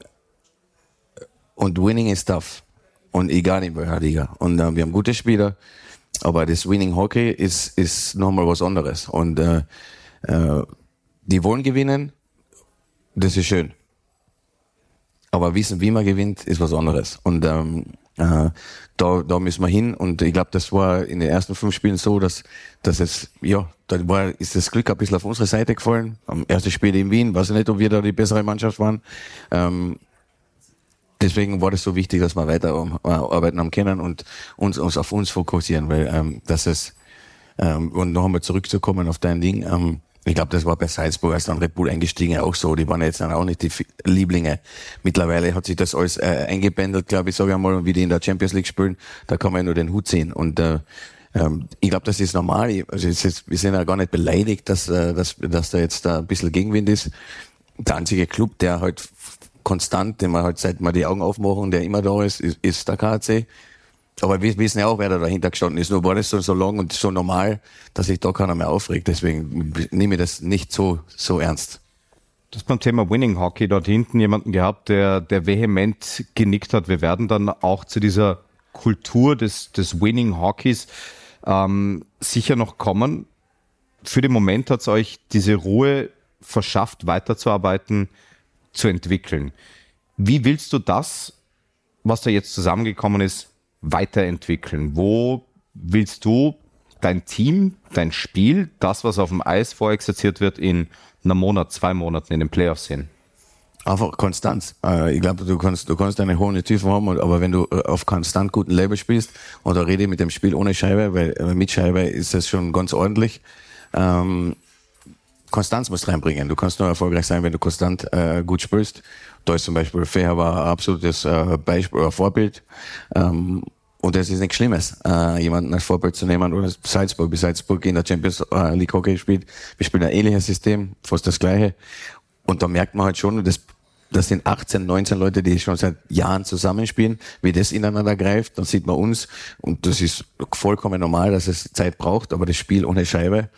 Winning is tough. Und egal in welcher Liga. Und wir haben gute Spieler, aber das Winning Hockey ist nochmal was anderes. Und die wollen gewinnen, das ist schön. Aber wissen, wie man gewinnt, ist was anderes. Und da müssen wir hin. Und ich glaube, das war in den ersten 5 Spielen so, dass es, ja, ist das Glück ein bisschen auf unsere Seite gefallen. Am ersten Spiel in Wien, weiß ich nicht, ob wir da die bessere Mannschaft waren. Deswegen war das so wichtig, dass wir weiterarbeiten haben können und uns auf uns fokussieren, weil und noch einmal zurückzukommen auf dein Ding, ich glaube, das war bei Salzburg, als dann Red Bull eingestiegen, auch so. Die waren jetzt dann auch nicht die Lieblinge. Mittlerweile hat sich das alles eingependelt, glaube ich, sage ich einmal, und wie die in der Champions League spielen, da kann man ja nur den Hut ziehen. Und ich glaube, das ist normal. Also wir sind ja gar nicht beleidigt, dass da jetzt ein bisschen Gegenwind ist. Der einzige Club, der halt konstant, den man halt seit wir die Augen aufmachen, der immer da ist der KAC. Aber wir wissen ja auch, wer da dahinter gestanden ist. Nur war das so lang und so normal, dass sich da keiner mehr aufregt. Deswegen nehme ich das nicht so ernst. Du hast beim Thema Winning Hockey dort hinten jemanden gehabt, der vehement genickt hat. Wir werden dann auch zu dieser Kultur des Winning Hockeys sicher noch kommen. Für den Moment hat es euch diese Ruhe verschafft, weiterzuarbeiten, zu entwickeln. Wie willst du das, was da jetzt zusammengekommen ist, weiterentwickeln? Wo willst du dein Team, dein Spiel, das, was auf dem Eis vorexerziert wird, in einem Monat, 2 Monaten in den Playoffs sehen? Einfach Konstanz. Ich glaube, du kannst eine hohe Tiefe haben, aber wenn du auf konstant guten Level spielst, und da rede ich mit dem Spiel ohne Scheibe, weil mit Scheibe ist das schon ganz ordentlich, Konstanz musst reinbringen. Du kannst nur erfolgreich sein, wenn du konstant gut spielst. Da ist zum Beispiel Feher war ein absolutes Beispiel oder Vorbild. Und das ist nichts Schlimmes, jemanden als Vorbild zu nehmen. Oder Salzburg, wie Salzburg in der Champions League Hockey spielt. Wir spielen ein ähnliches System, fast das gleiche. Und da merkt man halt schon, das sind 18, 19 Leute, die schon seit Jahren zusammenspielen, wie das ineinander greift. Dann sieht man uns. Und das ist vollkommen normal, dass es Zeit braucht. Aber das Spiel ohne Scheibe,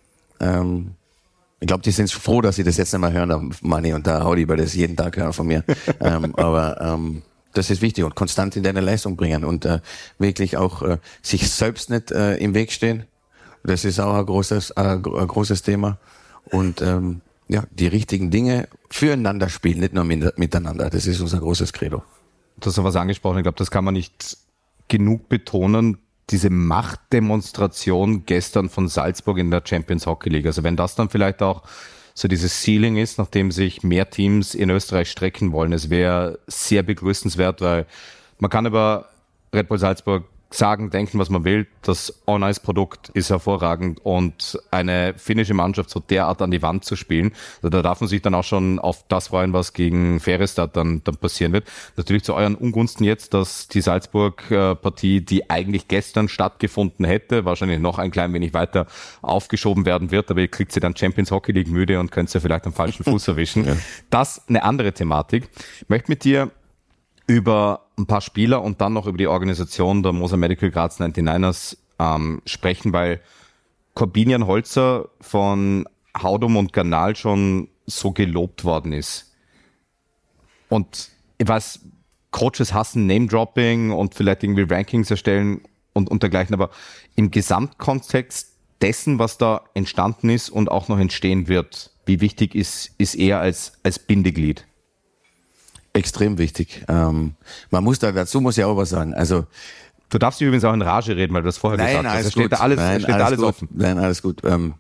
ich glaube, die sind froh, dass sie das jetzt nicht mehr hören, Manni und der Audi, weil das jeden Tag hören von mir. Aber das ist wichtig und konstant in deine Leistung bringen und wirklich auch sich selbst nicht im Weg stehen. Das ist auch ein großes Thema. Und ja, die richtigen Dinge füreinander spielen, nicht nur miteinander. Das ist unser großes Credo. Du hast ja was angesprochen, ich glaube, das kann man nicht genug betonen. Diese Machtdemonstration gestern von Salzburg in der Champions Hockey League. Also wenn das dann vielleicht auch so dieses Ceiling ist, nachdem sich mehr Teams in Österreich strecken wollen, es wäre sehr begrüßenswert, weil man kann über Red Bull Salzburg sagen, denken, was man will. Das On-Ice-Produkt ist hervorragend und eine finnische Mannschaft so derart an die Wand zu spielen, also da darf man sich dann auch schon auf das freuen, was gegen Färjestad dann passieren wird. Natürlich zu euren Ungunsten jetzt, dass die Salzburg-Partie, die eigentlich gestern stattgefunden hätte, wahrscheinlich noch ein klein wenig weiter aufgeschoben werden wird, aber ihr kriegt sie dann Champions Hockey League müde und könnt sie vielleicht am falschen Fuß erwischen. Ja. Das eine andere Thematik. Ich möchte mit dir über ein paar Spieler und dann noch über die Organisation der Moser Medical Graz 99ers sprechen, weil Corbinian Holzer von Haudum und Garnal schon so gelobt worden ist. Und ich weiß, Coaches hassen Name-Dropping und vielleicht irgendwie Rankings erstellen und dergleichen, aber im Gesamtkontext dessen, was da entstanden ist und auch noch entstehen wird, wie wichtig ist er als Bindeglied? Extrem wichtig. Dazu muss ich auch was sagen. Also, Du darfst dich übrigens auch in Rage reden, weil du das vorher gesagt hast. Es steht da alles offen. Nein, alles gut. Man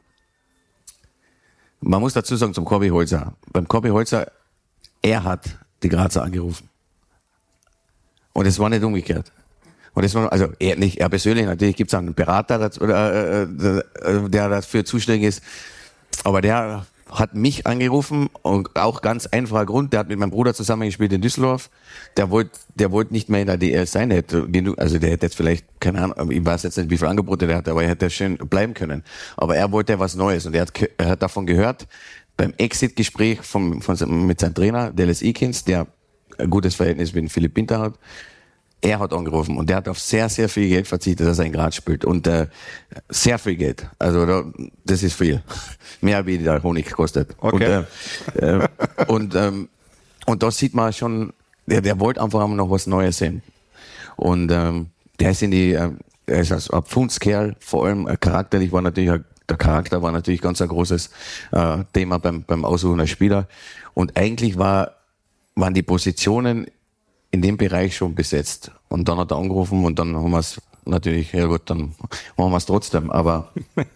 muss dazu sagen, zum Corby Holzer. Beim Corby Holzer, er hat die Grazer angerufen. Und es war nicht umgekehrt. Und das war, also er persönlich, natürlich gibt es einen Berater, der dafür zuständig ist. Aber der hat mich angerufen und auch ganz einfacher Grund, der hat mit meinem Bruder zusammengespielt in Düsseldorf. Der wollte nicht mehr in der DL sein. Der hätte jetzt vielleicht, keine Ahnung, ich weiß jetzt nicht, wie viele Angebote der hatte, aber er hätte schön bleiben können. Aber er wollte was Neues und er hat davon gehört, beim Exit-Gespräch mit seinem Trainer, Dallas Eakins, der ein gutes Verhältnis mit Philipp Pinter hat. Er hat angerufen und der hat auf sehr, sehr viel Geld verzichtet, dass er in Graz spielt. Und sehr viel Geld. Also das ist viel. Mehr wie der Honig kostet. Okay. Und da sieht man schon, der wollte einfach noch was Neues sehen. Und der ist er ist ein Pfundskerl, vor allem charakterlich der Charakter war natürlich ganz ein großes Thema beim Aussuchen der Spieler. Und eigentlich waren die Positionen in dem Bereich schon besetzt. Und dann hat er angerufen und dann haben wir es natürlich, ja gut, dann machen wir es trotzdem. Aber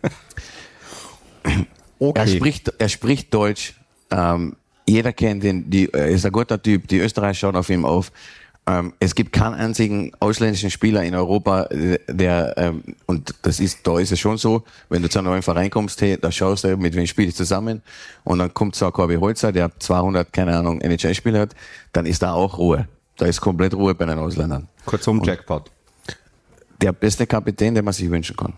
okay. Er spricht Deutsch. Jeder kennt ihn. Er ist ein guter Typ. Die Österreicher schauen auf ihn auf. Es gibt keinen einzigen ausländischen Spieler in Europa, und da ist es schon so, wenn du zu einem neuen Verein kommst, hey, da schaust du, mit wem spiele ich zusammen, und dann kommt so ein Corby Holzer, der 200, keine Ahnung, NHL-Spieler hat, dann ist da auch Ruhe. Da ist komplett Ruhe bei den Ausländern. Kurzum, Jackpot. Der beste Kapitän, den man sich wünschen kann.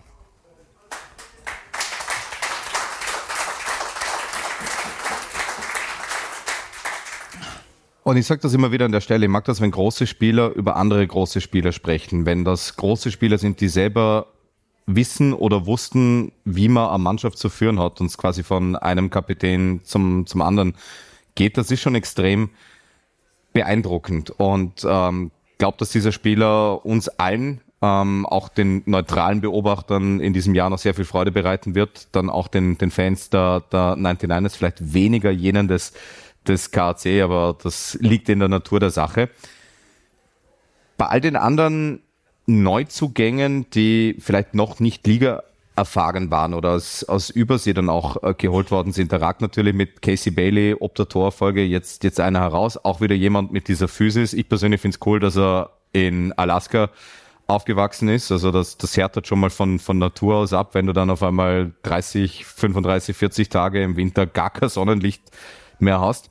Und ich sage das immer wieder an der Stelle, ich mag das, wenn große Spieler über andere große Spieler sprechen. Wenn das große Spieler sind, die selber wissen oder wussten, wie man eine Mannschaft zu führen hat und es quasi von einem Kapitän zum anderen geht, das ist schon extrem beeindruckend. Und glaube, dass dieser Spieler uns allen, auch den neutralen Beobachtern in diesem Jahr noch sehr viel Freude bereiten wird, dann auch den Fans der 99ers, vielleicht weniger jenen des KAC, aber das liegt in der Natur der Sache. Bei all den anderen Neuzugängen, die vielleicht noch nicht Liga erfahren waren oder aus Übersee dann auch geholt worden sind, der Rack natürlich mit Casey Bailey, ob der Torfolge jetzt einer heraus, auch wieder jemand mit dieser Physis. Ich persönlich finde es cool, dass er in Alaska aufgewachsen ist, also das härtet schon mal von Natur aus ab, wenn du dann auf einmal 30, 35, 40 Tage im Winter gar kein Sonnenlicht mehr hast.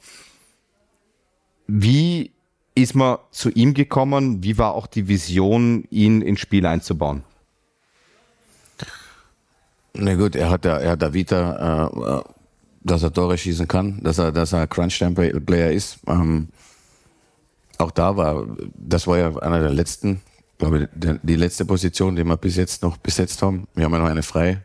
Wie ist man zu ihm gekommen? Wie war auch die Vision, ihn ins Spiel einzubauen? Na gut, er hat der Vita, dass er Tore schießen kann, dass er Crunch-Time-Player ist. Auch das war ja einer der letzten, glaube ich, die letzte Position, die wir bis jetzt noch besetzt haben. Wir haben ja noch eine frei.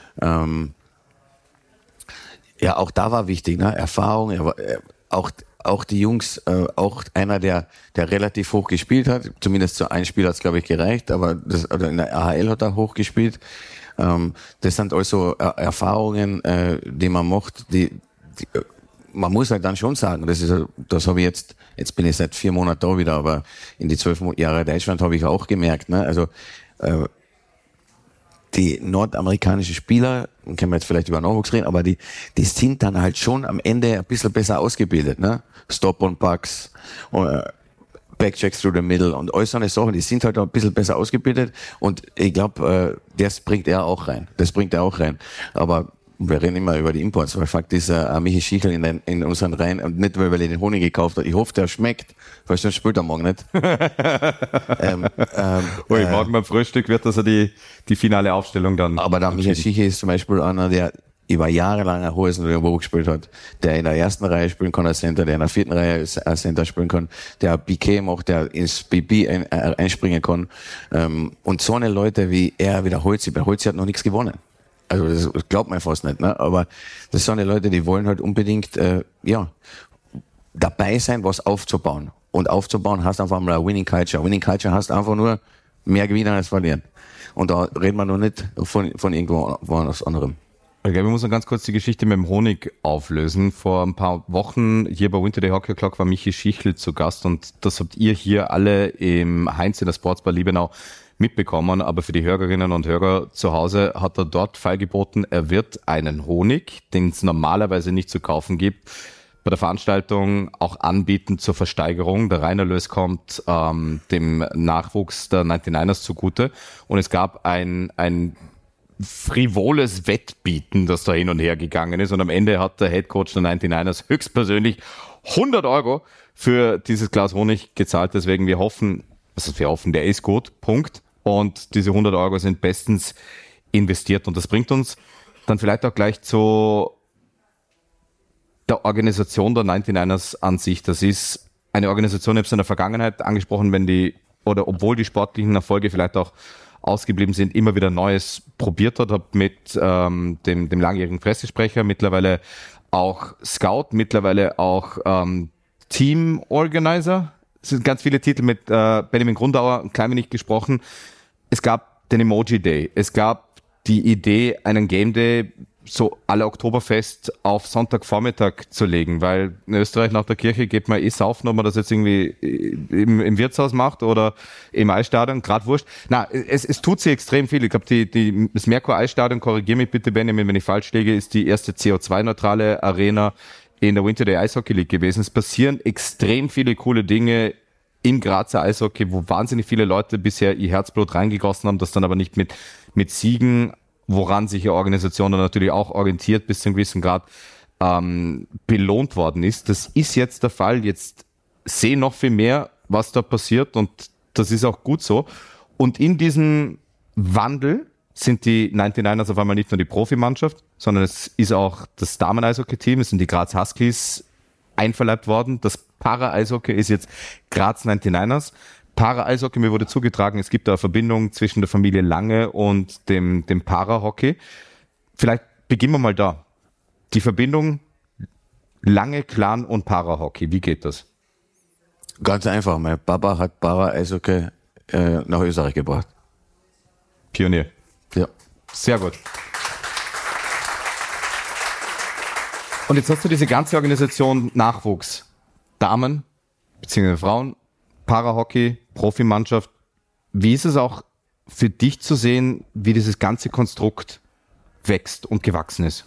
Ja, auch da war wichtig, ne? Erfahrung. Auch die Jungs, auch einer, der relativ hoch gespielt hat. Zumindest zu einem Spiel hat es, glaube ich, gereicht, aber in der AHL hat er hoch gespielt. Das sind also Erfahrungen, die man macht, die man muss halt dann schon sagen, das habe ich jetzt bin ich seit 4 Monaten da wieder, aber in die 12 Jahre Deutschland habe ich auch gemerkt, ne? Also die nordamerikanischen Spieler, können wir jetzt vielleicht über Nachwuchs reden, aber die sind dann halt schon am Ende ein bisschen besser ausgebildet, ne? Stop-on-Pucks, Backchecks through the middle und all so eine Sachen, die sind halt ein bisschen besser ausgebildet und ich glaube, das bringt er auch rein. Aber wir reden immer über die Imports, weil Fakt ist, Michi Schichel in unseren Reihen, und nicht, weil er den Honig gekauft hat. Ich hoffe, der schmeckt, weil sonst spielt er morgen nicht. Morgen beim Frühstück wird das ja die finale Aufstellung dann. Aber der Michi Schichel ist zum Beispiel einer, der über jahrelang ein hohes Niveau gespielt hat, der in der ersten Reihe spielen kann als Center, der in der 4. Reihe als Center spielen kann, der BK macht, der ins BB einspringen kann. Und so eine Leute wie er, wie der Holzi, bei Holzi hat noch nichts gewonnen. Also das glaubt man fast nicht, ne? Aber das sind die Leute, die wollen halt unbedingt dabei sein, was aufzubauen. Und aufzubauen heißt einfach mal eine Winning Culture. Winning Culture heißt einfach nur mehr gewinnen als verlieren. Und da reden wir noch nicht von irgendwo was anderem. Okay, wir müssen ganz kurz die Geschichte mit dem Honig auflösen. Vor ein paar Wochen hier bei Winter Day Hockey Clock war Michi Schichel zu Gast und das habt ihr hier alle im Heinz in der Sportsbar Liebenau mitbekommen, aber für die Hörerinnen und Hörer zu Hause hat er dort feilgeboten, er wird einen Honig, den es normalerweise nicht zu kaufen gibt, bei der Veranstaltung auch anbieten zur Versteigerung. Der Reinerlös kommt dem Nachwuchs der 99ers zugute und es gab ein frivoles Wettbieten, das da hin und her gegangen ist und am Ende hat der Headcoach der 99ers höchstpersönlich 100 € für dieses Glas Honig gezahlt, deswegen wir hoffen, der ist gut, Punkt. Und diese 100 € sind bestens investiert. Und das bringt uns dann vielleicht auch gleich zu der Organisation der 99ers an sich. Das ist eine Organisation, ich habe es in der Vergangenheit angesprochen, obwohl die sportlichen Erfolge vielleicht auch ausgeblieben sind, immer wieder Neues probiert hat. Habe mit dem langjährigen Pressesprecher, mittlerweile auch Scout, mittlerweile auch Team Organizer. Es sind ganz viele Titel mit Benjamin Grundauer, ein klein wenig gesprochen. Es gab den Emoji Day. Es gab die Idee, einen Game Day so à la Oktoberfest auf Sonntagvormittag zu legen, weil in Österreich nach der Kirche geht man saufen, ob man das jetzt irgendwie im Wirtshaus macht oder im Eisstadion, grad wurscht. Es tut sich extrem viel. Ich glaube, das Merkur Eisstadion, korrigiere mich bitte Benjamin, wenn ich falsch liege, ist die erste CO2-neutrale Arena in der Winter Day Eishockey League gewesen. Es passieren extrem viele coole Dinge im Grazer Eishockey, wo wahnsinnig viele Leute bisher ihr Herzblut reingegossen haben, das dann aber nicht mit Siegen, woran sich die Organisation dann natürlich auch orientiert, bis zu einem gewissen Grad belohnt worden ist. Das ist jetzt der Fall. Jetzt sehen noch viel mehr, was da passiert und das ist auch gut so. Und in diesem Wandel sind die 99ers auf einmal nicht nur die Profimannschaft, sondern es ist auch das Damen-Eishockey-Team, es sind die Graz Huskies einverleibt worden. Das Para-Eishockey ist jetzt Graz 99ers. Para-Eishockey, mir wurde zugetragen, es gibt da eine Verbindung zwischen der Familie Lange und dem Para-Hockey. Vielleicht beginnen wir mal da. Die Verbindung Lange, Clan und Para-Hockey, wie geht das? Ganz einfach, mein Papa hat Para-Eishockey nach Österreich gebracht. Pionier. Ja. Sehr gut. Und jetzt hast du diese ganze Organisation Nachwuchs. Damen bzw. Frauen, Parahockey, Profimannschaft. Wie ist es auch für dich zu sehen, wie dieses ganze Konstrukt wächst und gewachsen ist?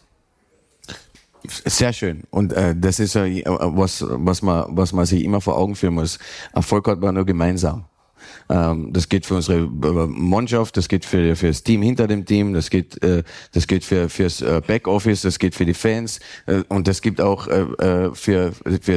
Sehr schön. Und das ist ja was man sich immer vor Augen führen muss. Erfolg hat man nur gemeinsam. Das geht für unsere Mannschaft, das geht für das Team hinter dem Team, das geht fürs Backoffice, das geht für die Fans und das gibt auch für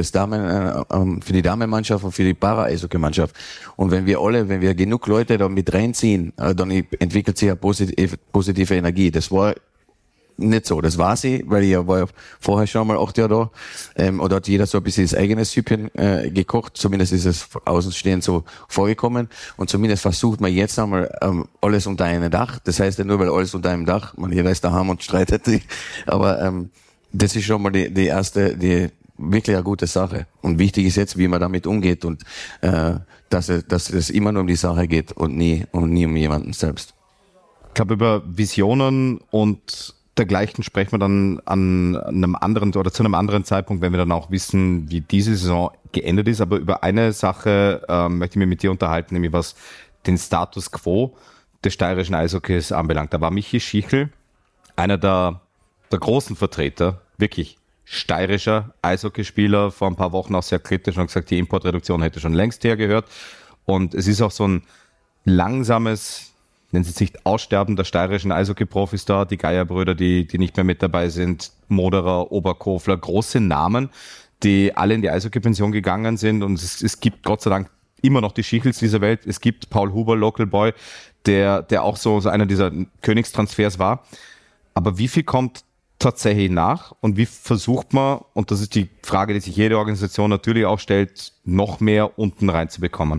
die Damenmannschaft und für die Para-Eishockey-Mannschaft. Und wenn wir genug Leute da mit reinziehen, dann entwickelt sich eine positive Energie. Das war nicht so, das war sie, weil ich war ja vorher schon mal 8 Jahre da und hat jeder so ein bisschen das eigene Süppchen gekocht, zumindest ist es außenstehend so vorgekommen und zumindest versucht man jetzt einmal alles unter einem Dach, das heißt ja nur, weil alles unter einem Dach, jeder ist daheim und streitet sich, aber das ist schon mal die erste, die wirklich eine gute Sache und wichtig ist jetzt, wie man damit umgeht und dass es immer nur um die Sache geht und nie um jemanden selbst. Ich glaube, über Visionen und dergleichen sprechen wir dann an einem anderen oder zu einem anderen Zeitpunkt, wenn wir dann auch wissen, wie diese Saison geendet ist. Aber über eine Sache möchte ich mich mit dir unterhalten, nämlich was den Status quo des steirischen Eishockeys anbelangt. Da war Michi Schichel, einer der großen Vertreter, wirklich steirischer Eishockeyspieler, vor ein paar Wochen auch sehr kritisch und gesagt, die Importreduktion hätte schon längst hergehört. Und es ist auch so ein langsames, nennen Sie es nicht Aussterben der steirischen Eishockey-Profis da, die Geierbrüder, die nicht mehr mit dabei sind, Moderer, Oberkofler, große Namen, die alle in die Eishockey-Pension gegangen sind und es gibt Gott sei Dank immer noch die Schichels dieser Welt. Es gibt Paul Huber, Local Boy, der auch so einer dieser Königstransfers war. Aber wie viel kommt tatsächlich nach und wie versucht man, und das ist die Frage, die sich jede Organisation natürlich auch stellt, noch mehr unten reinzubekommen?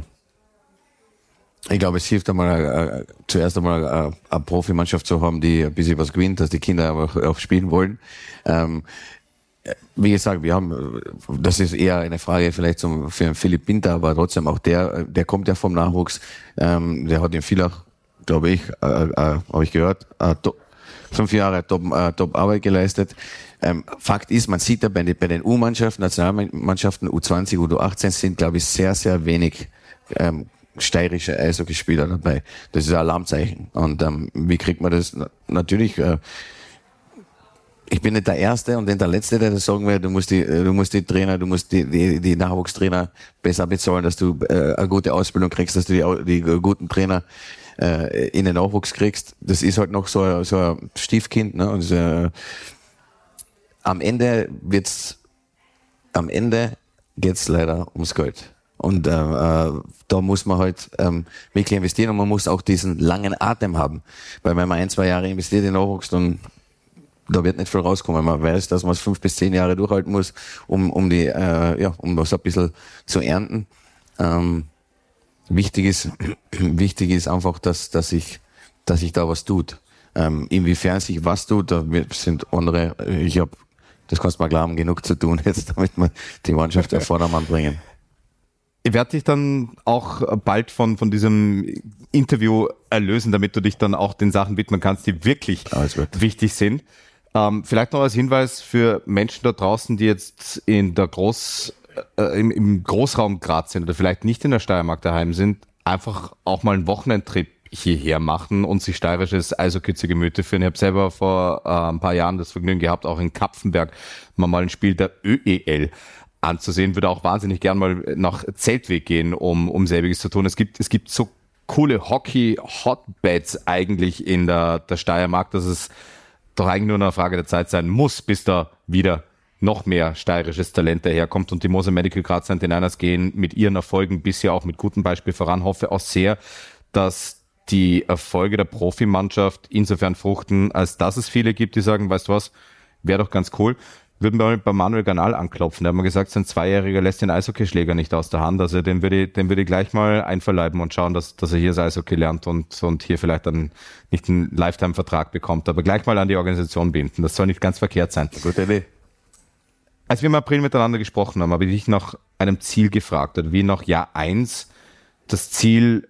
Ich glaube, es hilft zuerst einmal eine Profimannschaft zu haben, die ein bisschen was gewinnt, dass die Kinder auch spielen wollen. Wie gesagt, das ist eher eine Frage vielleicht für Philipp Pinter, aber trotzdem auch der kommt ja vom Nachwuchs. Der hat in Villach, glaube ich, habe ich gehört, 5 Jahre Top-Arbeit geleistet. Fakt ist, man sieht ja bei den U-Mannschaften, Nationalmannschaften, U20, U18 sind, glaube ich, sehr, sehr wenig steirische Eishockeyspieler dabei. Das ist ein Alarmzeichen. Und wie kriegt man das? Natürlich, ich bin nicht der Erste und nicht der Letzte, der das sagen will, du musst die Trainer, du musst die Nachwuchstrainer besser bezahlen, dass du eine gute Ausbildung kriegst, dass du die guten Trainer in den Nachwuchs kriegst. Das ist halt noch so ein Stiefkind, ne? Und am Ende geht's leider ums Geld. Und da muss man halt wirklich investieren und man muss auch diesen langen Atem haben. Weil wenn man 1-2 Jahre investiert in Nachwuchs, dann da wird nicht viel rauskommen. Man weiß, dass man es 5 bis 10 Jahre durchhalten muss, um was ein bisschen zu ernten. Wichtig ist einfach, dass sich da was tut. Inwiefern sich was tut, da sind andere, das kannst du mal glauben, genug zu tun jetzt, damit wir die Mannschaft auf Vordermann bringen. Ich werde dich dann auch bald von diesem Interview erlösen, damit du dich dann auch den Sachen widmen kannst, die wirklich wichtig sind. Vielleicht noch als Hinweis für Menschen da draußen, die jetzt in der im Großraum Graz sind oder vielleicht nicht in der Steiermark daheim sind, einfach auch mal einen Wochenendtrip hierher machen und sich steirisches Eishockey zu Gemüte führen. Ich habe selber vor ein paar Jahren das Vergnügen gehabt, auch in Kapfenberg mal ein Spiel der ÖEL anzusehen. Würde auch wahnsinnig gern mal nach Zeltweg gehen, um selbiges zu tun. Es gibt so coole Hockey-Hotbeds eigentlich in der Steiermark, dass es doch eigentlich nur eine Frage der Zeit sein muss, bis da wieder noch mehr steirisches Talent daherkommt. Und die Moser Medical Graz Niners gehen mit ihren Erfolgen bisher auch mit gutem Beispiel voran. Hoffe auch sehr, dass die Erfolge der Profimannschaft insofern fruchten, als dass es viele gibt, die sagen, weißt du was, wäre doch ganz cool. Würden wir bei Manuel Ganal anklopfen. Der hat mir gesagt, sein 2-Jähriger lässt den Eishockeyschläger nicht aus der Hand. Also den würde ich gleich mal einverleiben und schauen, dass er hier das Eishockey lernt und hier vielleicht dann nicht einen Lifetime-Vertrag bekommt, aber gleich mal an die Organisation binden. Das soll nicht ganz verkehrt sein. Gute Idee. Als wir im April miteinander gesprochen haben, habe ich dich nach einem Ziel gefragt, oder wie nach Jahr 1 das Ziel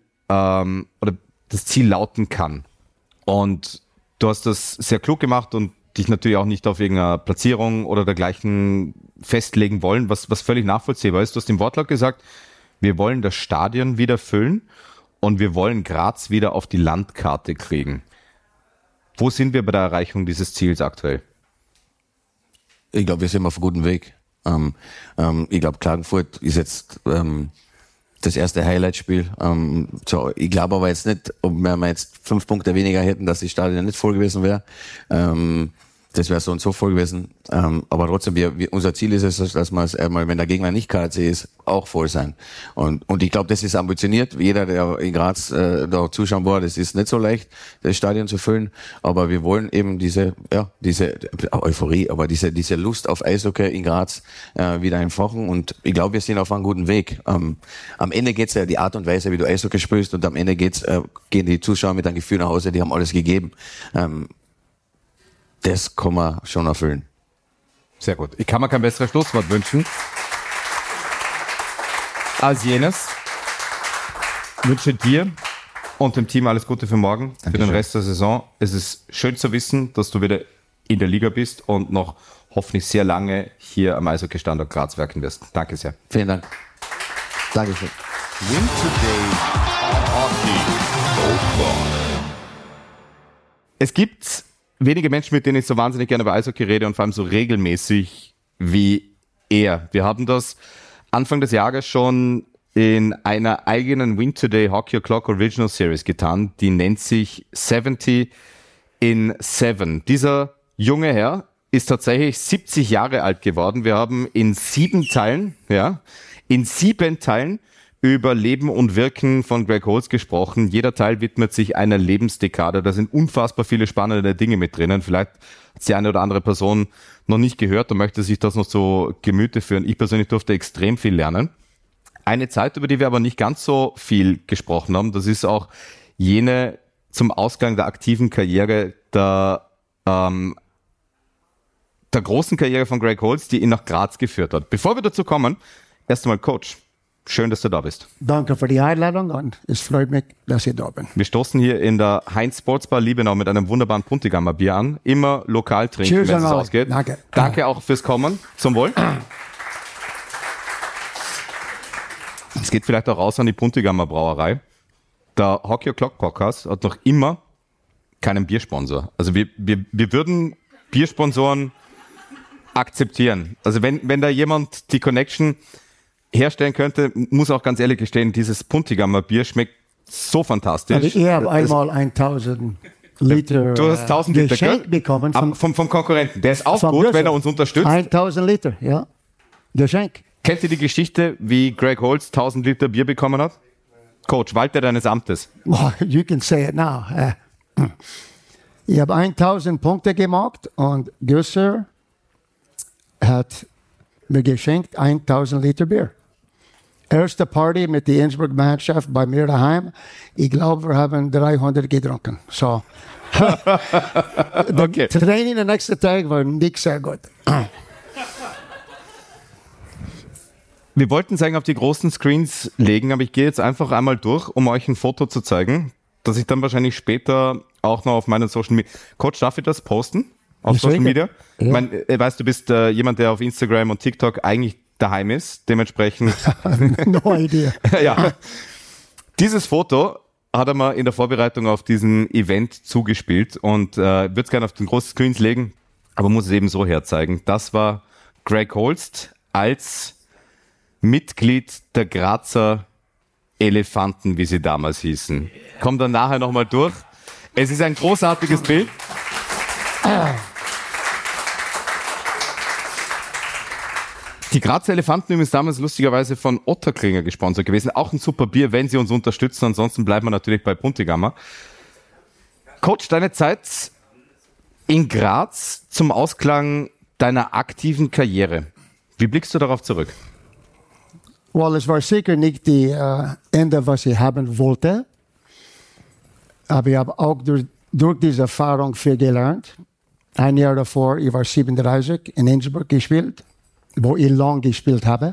lauten kann. Und du hast das sehr klug gemacht und dich natürlich auch nicht auf irgendeine Platzierung oder dergleichen festlegen wollen, was völlig nachvollziehbar ist. Du hast im Wortlaut gesagt, wir wollen das Stadion wieder füllen und wir wollen Graz wieder auf die Landkarte kriegen. Wo sind wir bei der Erreichung dieses Ziels aktuell? Ich glaube, wir sind auf einem guten Weg. Ich glaube, Klagenfurt ist jetzt das erste Highlight-Spiel. Ich glaube aber jetzt nicht, ob wir jetzt 5 Punkte weniger hätten, dass die Stadion nicht voll gewesen wäre. Das wäre so und so voll gewesen. Aber trotzdem, unser Ziel ist es, dass man wenn der Gegner nicht KC ist, auch voll sein. Und ich glaube, das ist ambitioniert. Jeder, der in Graz da zuschauen war, das ist nicht so leicht, das Stadion zu füllen. Aber wir wollen eben diese Euphorie, aber diese Lust auf Eishockey in Graz wieder entfachen. Und ich glaube, wir sind auf einem guten Weg. Am Ende geht's ja die Art und Weise, wie du Eishockey spielst. Und am Ende gehen die Zuschauer mit einem Gefühl nach Hause, die haben alles gegeben. Das kann man schon erfüllen. Sehr gut. Ich kann mir kein besseres Schlusswort wünschen als jenes. Ich wünsche dir und dem Team alles Gute für morgen, für den Rest der Saison. Es ist schön zu wissen, dass du wieder in der Liga bist und noch hoffentlich sehr lange hier am Eishockey-Standort Graz werken wirst. Danke sehr. Vielen Dank. Dankeschön. Win Today Hockey. Es gibt wenige Menschen, mit denen ich so wahnsinnig gerne über Eishockey rede und vor allem so regelmäßig wie er. Wir haben das Anfang des Jahres schon in einer eigenen Win Today Hockey O'Clock Original Series getan. Die nennt sich 70 in 7. Dieser junge Herr ist tatsächlich 70 Jahre alt geworden. Wir haben in 7 Teilen über Leben und Wirken von Greg Holtz gesprochen. Jeder Teil widmet sich einer Lebensdekade. Da sind unfassbar viele spannende Dinge mit drinnen. Vielleicht hat die eine oder andere Person noch nicht gehört und möchte sich das noch zu Gemüte führen. Ich persönlich durfte extrem viel lernen. Eine Zeit, über die wir aber nicht ganz so viel gesprochen haben, das ist auch jene zum Ausgang der aktiven Karriere der großen Karriere von Greg Holtz, die ihn nach Graz geführt hat. Bevor wir dazu kommen, erst einmal Coach. Schön, dass du da bist. Danke für die Einladung und es freut mich, dass ich da bin. Wir stoßen hier in der Heinz Sportsbar Liebenau mit einem wunderbaren Puntigammer Bier an. Immer lokal trinken, Cheers, wenn es ausgeht. Danke. Danke auch fürs Kommen. Zum Wohl. Es geht vielleicht auch raus an die Puntigammer Brauerei. Der Hockey O'Clock Podcast hat noch immer keinen Biersponsor. Also wir würden Biersponsoren akzeptieren. Also wenn da jemand die Connection herstellen könnte, muss auch ganz ehrlich gestehen, dieses Puntigammer Bier schmeckt so fantastisch. Also ich habe einmal 1000 Liter du hast 1000 Liter geschenkt bekommen vom Konkurrenten. Der ist auch gut, Brüssel. wenn er uns unterstützt. 1000 Liter, ja. Geschenk. Kennt ihr die Geschichte, wie Greg Holtz 1000 Liter Bier bekommen hat? Coach, Walter deines Amtes. Well, you can say it now. Ich habe 1000 Punkte gemacht und Güsser hat mir geschenkt 1000 Liter Bier. Erste Party mit der Innsbruck-Mannschaft bei mir daheim. Ich glaube, wir haben 300 getrunken. So. Okay. Training den nächsten Tag war nicht sehr gut. Wir wollten es eigentlich auf die großen Screens legen, aber ich gehe jetzt einfach einmal durch, um euch ein Foto zu zeigen, das ich dann wahrscheinlich später auch noch auf meinen Social Media... Coach, darf ich das posten? Auf Social Media? Ja. Ich meine, weißt du, bist jemand, der auf Instagram und TikTok eigentlich daheim ist, dementsprechend... No idea. Ja. Dieses Foto hat er mal in der Vorbereitung auf diesen Event zugespielt und würde es gerne auf den großen Screens legen, aber muss es eben so herzeigen. Das war Greg Holst als Mitglied der Grazer Elefanten, wie sie damals hießen. Kommt dann nachher nochmal durch. Es ist ein großartiges Bild. Die Grazer Elefanten übrigens damals lustigerweise von Otterkringer gesponsert gewesen. Auch ein super Bier, wenn sie uns unterstützen. Ansonsten bleiben wir natürlich bei Puntigammer. Coach, deine Zeit in Graz zum Ausklang deiner aktiven Karriere. Wie blickst du darauf zurück? Well, es war sicher nicht die Ende, was ich haben wollte. Aber ich habe auch durch diese Erfahrung viel gelernt. Ein Jahr davor, ich war 37 in Innsbruck gespielt, wo ich lang gespielt habe.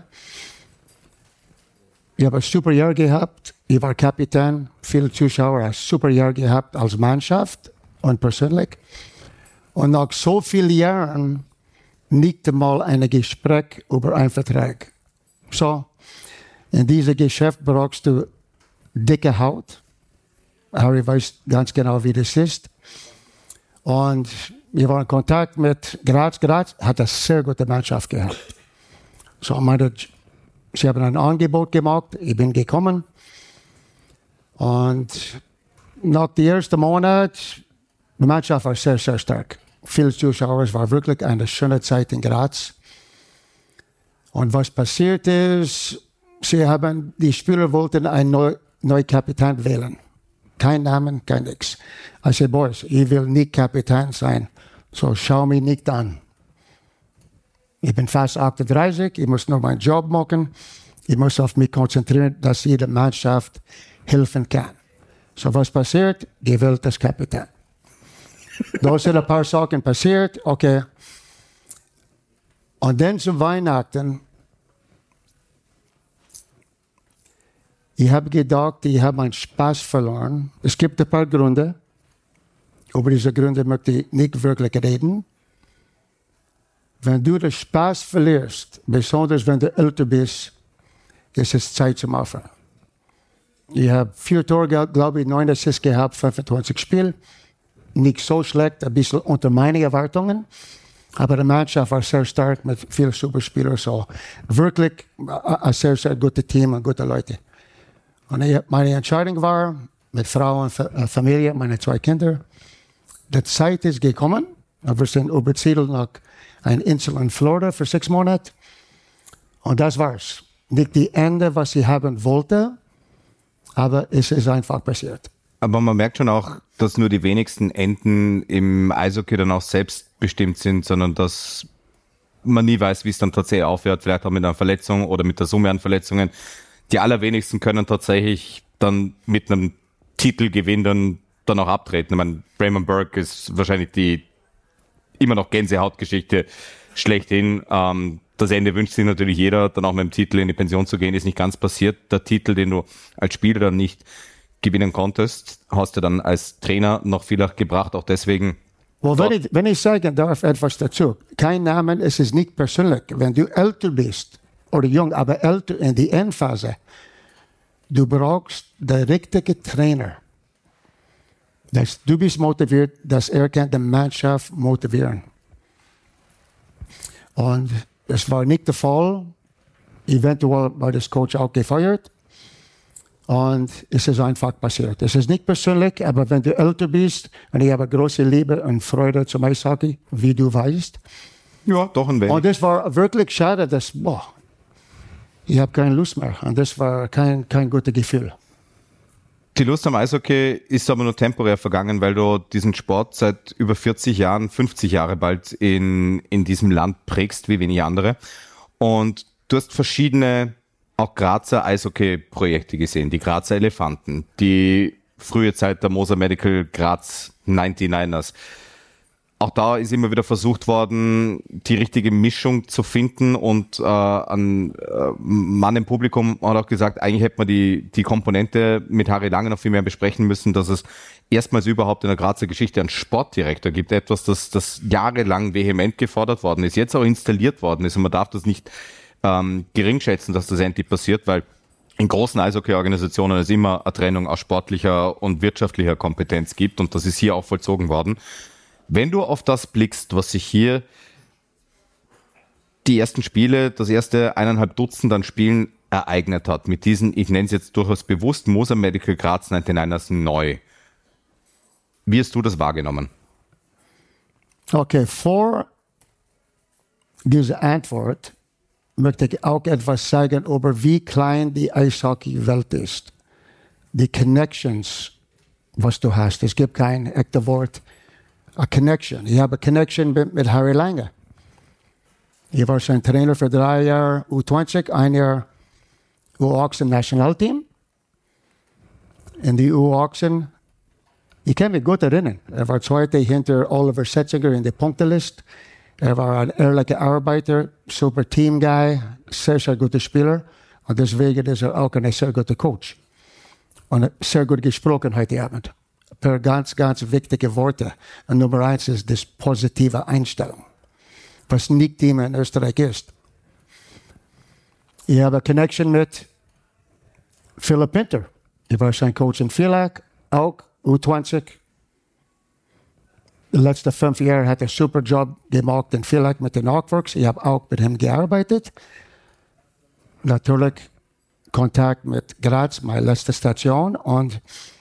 Ich habe ein super Jahr gehabt. Ich war Kapitän, viele Zuschauer, ein super Jahr gehabt als Mannschaft und persönlich. Und nach so vielen Jahren nicht einmal ein Gespräch über einen Vertrag. So, in diesem Geschäft brauchst du dicke Haut. Harry weiß ganz genau, wie das ist. Und wir waren in Kontakt mit Graz. Graz hat eine sehr gute Mannschaft gehabt. So, sie haben ein Angebot gemacht. Ich bin gekommen. Und nach dem ersten Monat, die Mannschaft war sehr, sehr stark. Viele Zuschauer, es war wirklich eine schöne Zeit in Graz. Und was passiert ist, die Spieler wollten einen neuen Kapitän wählen. Kein Namen, kein nix. Ich sagte, Boys, ich will nicht Kapitän sein, so schau mich nicht an. Ich bin fast 38, ich muss nur meinen Job machen. Ich muss auf mich konzentrieren, dass ich der Mannschaft helfen kann. So was passiert? Gewählt als Kapitän. Da sind ein paar Sachen passiert, okay. Und dann zu Weihnachten, ich habe gedacht, ich habe meinen Spaß verloren. Es gibt ein paar Gründe. Über diese Gründe möchte ich nicht wirklich reden. Wenn du den Spaß verlierst, besonders wenn du älter bist, ist es Zeit zum Aufhören. Ich habe 4 Tore, glaube ich, 9 Assists gehabt, 25 Spiele. Nicht so schlecht, ein bisschen unter meinen Erwartungen. Aber die Mannschaft war sehr stark mit vielen Superspielern. So wirklich ein sehr, sehr gutes Team und gute Leute. Und meine Entscheidung war, mit Frau und Familie, meine 2 Kinder, die Zeit ist gekommen. Wir sind übersiedelt nach einer Insel in Florida für 6 Monate. Und das war's. Nicht die Ende, was ich haben wollte, aber es ist einfach passiert. Aber man merkt schon auch, dass nur die wenigsten Enden im Eishockey dann auch selbstbestimmt sind, sondern dass man nie weiß, wie es dann tatsächlich aufhört, vielleicht auch mit einer Verletzung oder mit der Summe an Verletzungen. Die allerwenigsten können tatsächlich dann mit einem Titelgewinn dann auch abtreten. Ich meine, Raymond Burke ist wahrscheinlich die immer noch Gänsehautgeschichte schlechthin. Das Ende wünscht sich natürlich jeder, dann auch mit dem Titel in die Pension zu gehen, ist nicht ganz passiert. Der Titel, den du als Spieler dann nicht gewinnen konntest, hast du dann als Trainer noch viel gebracht, auch deswegen. Wenn ich sagen darf, etwas dazu. Kein Name, es ist nicht persönlich. Wenn du älter bist, oder jung, aber älter in die Endphase, du brauchst den richtigen Trainer. Du bist motiviert, dass kann die Mannschaft motivieren. Und das war nicht der Fall. Eventuell war das Coach auch gefeuert. Und es ist einfach passiert. Es ist nicht persönlich, aber wenn du älter bist, und ich habe große Liebe und Freude zum Eishockey, wie du weißt. Ja, doch ein wenig. Und das war wirklich schade, dass, ich habe keine Lust mehr. Und das war kein gutes Gefühl. Die Lust am Eishockey ist aber nur temporär vergangen, weil du diesen Sport seit über 40 Jahren, 50 Jahre bald in diesem Land prägst wie wenig andere. Und du hast verschiedene, auch Grazer Eishockey-Projekte gesehen. Die Grazer Elefanten, die frühe Zeit der Moser Medical Graz 99ers. Auch da ist immer wieder versucht worden, die richtige Mischung zu finden und ein Mann im Publikum hat auch gesagt, eigentlich hätte man die Komponente mit Harry Lange noch viel mehr besprechen müssen, dass es erstmals überhaupt in der Grazer Geschichte einen Sportdirektor gibt, etwas, das jahrelang vehement gefordert worden ist, jetzt auch installiert worden ist und man darf das nicht geringschätzen, dass das endlich passiert, weil in großen Eishockey-Organisationen es immer eine Trennung aus sportlicher und wirtschaftlicher Kompetenz gibt und das ist hier auch vollzogen worden. Wenn du auf das blickst, was sich hier die ersten Spiele, das erste 1,5 Dutzend an Spielen ereignet hat, mit diesen, ich nenne es jetzt durchaus bewusst, Moser Medical Graz 99ers neu. Wie hast du das wahrgenommen? Okay, vor dieser Antwort möchte ich auch etwas sagen über wie klein die Eishockey-Welt ist. Die Connections, was du hast. Es gibt kein echtes Wort. A connection. Ich habe eine Connection mit Harry Lange. Ich war sein Trainer für 3 Jahre U20, 1 Jahr U18 Nationalteam. In die U18, ich kann mich gut erinnern. War Zweiter hinter Oliver Setzinger in der Punkteliste. War ein ehrlicher Arbeiter, super Team-Guy, sehr, sehr guter Spieler. Und deswegen ist auch ein sehr guter Coach. Und sehr gut gesprochen heute Abend. Per ganz, ganz wichtige Worte. Und Nummer 1 ist das positive Einstellung, was nicht immer in Österreich ist. Ich habe eine Connection mit Philipp Pinter. Ich war sein Coach in Villach, auch U20. Die letzten 5 Jahre hat er einen super Job gemacht in Villach mit den Artworks. Ich habe auch mit ihm gearbeitet. Natürlich Kontakt mit Graz, meine letzte Station. Und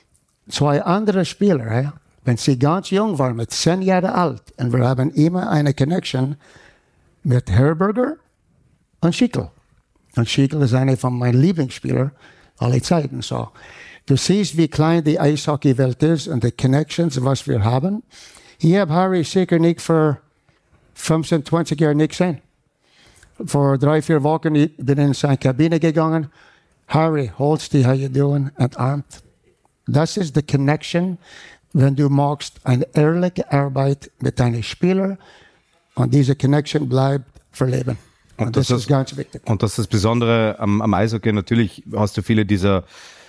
2 andere Spieler, wenn sie ganz jung waren, mit 10 Jahren alt, und wir haben immer eine Connection mit Herberger und Schickel. Und Schickel ist einer von meinen Lieblingsspielern aller Zeiten. So. Du siehst, wie klein die Eishockey-Welt ist und die Connections, was wir haben. Ich habe Harry sicher nicht für 15, 20 Jahre nicht gesehen. Vor 3, 4 Wochen ich bin in seine Kabine gegangen. Harry, Holsti, how you doing? Entarmt. Das ist die Connection, wenn du magst eine ehrliche Arbeit mit deinen Spielern und diese Connection bleibt für Leben. Und das ist ganz wichtig. Und das ist das Besondere am Eishockey. Natürlich hast du viele dieser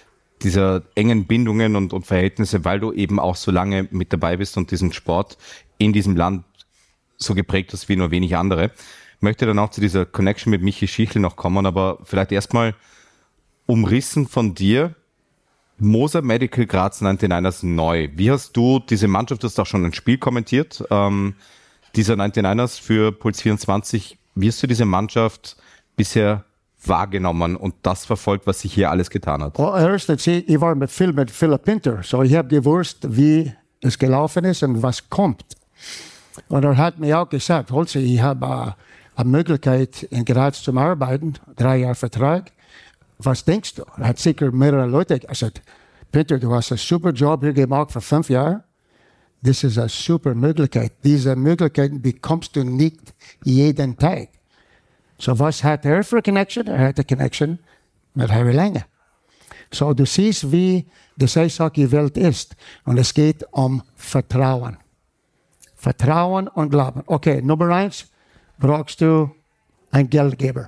engen Bindungen und Verhältnisse, weil du eben auch so lange mit dabei bist und diesen Sport in diesem Land so geprägt hast wie nur wenig andere. Ich möchte dann auch zu dieser Connection mit Michi Schichl noch kommen, aber vielleicht erstmal umrissen von dir, Moser Medical Graz 99ers neu. Wie hast du diese Mannschaft, du hast auch schon ein Spiel kommentiert, dieser 99ers für Puls 24, wie hast du diese Mannschaft bisher wahrgenommen und das verfolgt, was sich hier alles getan hat? Erstens, ich war mit Philipp Pinter, so ich habe gewusst, wie es gelaufen ist und was kommt. Und er hat mir auch gesagt, Holzi, ich habe eine Möglichkeit in Graz zu arbeiten, 3 Jahre Vertrag. Was denkst du? Er hat sicher mehrere Leute gesagt, Peter, du hast einen super Job hier gemacht für 5 Jahre. Das ist eine super Möglichkeit. Diese Möglichkeiten bekommst du nicht jeden Tag. So was hat er für Connection? Er hat eine Connection mit Harry Lange. So du siehst, wie die Eishockey-Welt ist. Und es geht um Vertrauen. Vertrauen und Glauben. Okay, Nummer 1, brauchst du einen Geldgeber.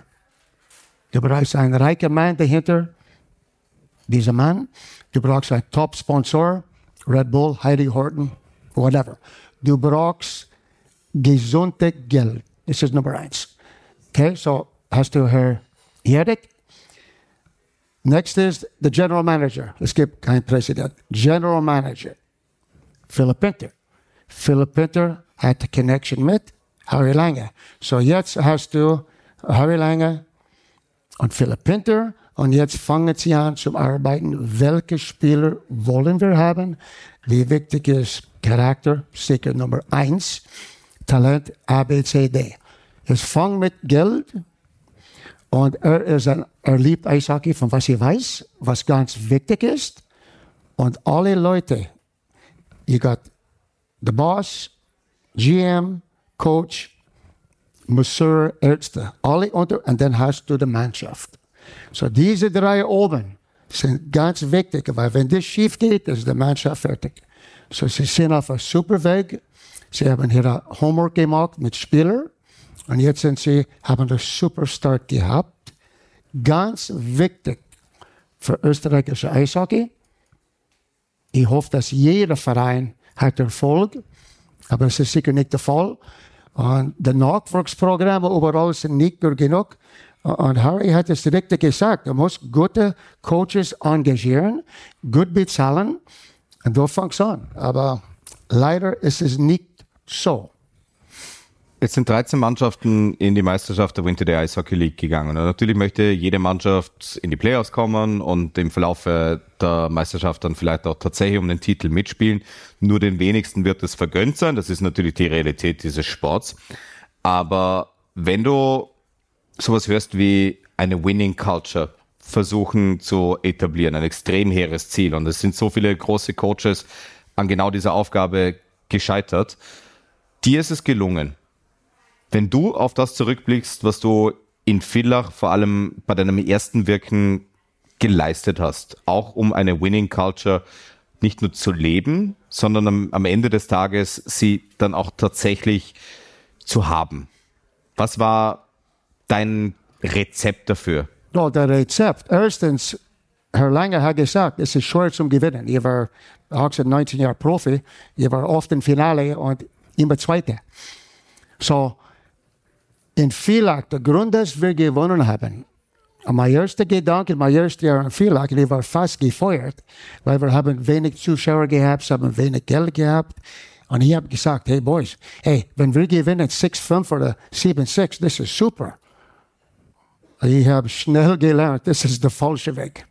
Du brauchst einen reichen Mann dahinter, dieser Mann. Du brauchst einen Top-Sponsor, Red Bull, Heidi Horton, whatever. Du brauchst gesunde Geld. Das ist Nummer 1. Okay, so hast du Herr Erik. Next is the general manager. Es gibt keinen Präsident. General manager. Philip Pinter. Philip Pinter hat die Connection mit Harry Lange. So jetzt hast du Harry Lange und Philip Pinter und jetzt fangen sie an zu arbeiten. Welche Spieler wollen wir haben? Wie wichtig ist Charakter? Sicher Nummer 1. Talent A, B, C, D. Es fängt mit Geld. Und er liebt Eishockey, von was er weiß, was ganz wichtig ist. Und alle Leute, you got the boss, GM, Coach, Masseur, Ärzte, alle unter, und dann hast du die Mannschaft. So diese 3 oben sind ganz wichtig, weil wenn das schief geht, ist die Mannschaft fertig. So sie sind auf einem super Weg. Sie haben hier Homework gemacht mit Spielern. Und jetzt haben sie einen super Start gehabt. Ganz wichtig für österreichische Eishockey. Ich hoffe, dass jeder Verein hat Erfolg, aber es ist sicher nicht der Fall. Und die Nachwuchsprogramme überall sind nicht gut genug. Und Harry hat es richtig gesagt, du musst gute Coaches engagieren, gut bezahlen, und du fängst an. Aber leider ist es nicht so. Jetzt sind 13 Mannschaften in die Meisterschaft der Winter Day Ice Hockey League gegangen. Und natürlich möchte jede Mannschaft in die Playoffs kommen und im Verlauf der Meisterschaft dann vielleicht auch tatsächlich um den Titel mitspielen. Nur den wenigsten wird es vergönnt sein. Das ist natürlich die Realität dieses Sports. Aber wenn du sowas hörst wie eine Winning Culture versuchen zu etablieren, ein extrem hehres Ziel, und es sind so viele große Coaches an genau dieser Aufgabe gescheitert, dir ist es gelungen. Wenn du auf das zurückblickst, was du in Villach vor allem bei deinem ersten Wirken geleistet hast, auch um eine Winning Culture nicht nur zu leben, sondern am Ende des Tages sie dann auch tatsächlich zu haben. Was war dein Rezept dafür? No, das Rezept. Erstens, Herr Lange hat gesagt, es ist schwer zum Gewinnen. Ich war auch seit 19 Jahren Profi. Ich war oft im Finale und immer Zweiter. So, in Villach, der Grund, dass wir gewonnen haben, mein erster Gedanke, mein erstes Jahr in Villach, ich war fast gefeuert, weil wir haben wenig Zuschauer gehabt, haben wenig Geld gehabt. Und ich habe gesagt, hey Boys, hey, wenn wir gewinnen 6-5 oder 7-6, das ist super. Ich habe schnell gelernt, das ist der falsche Weg.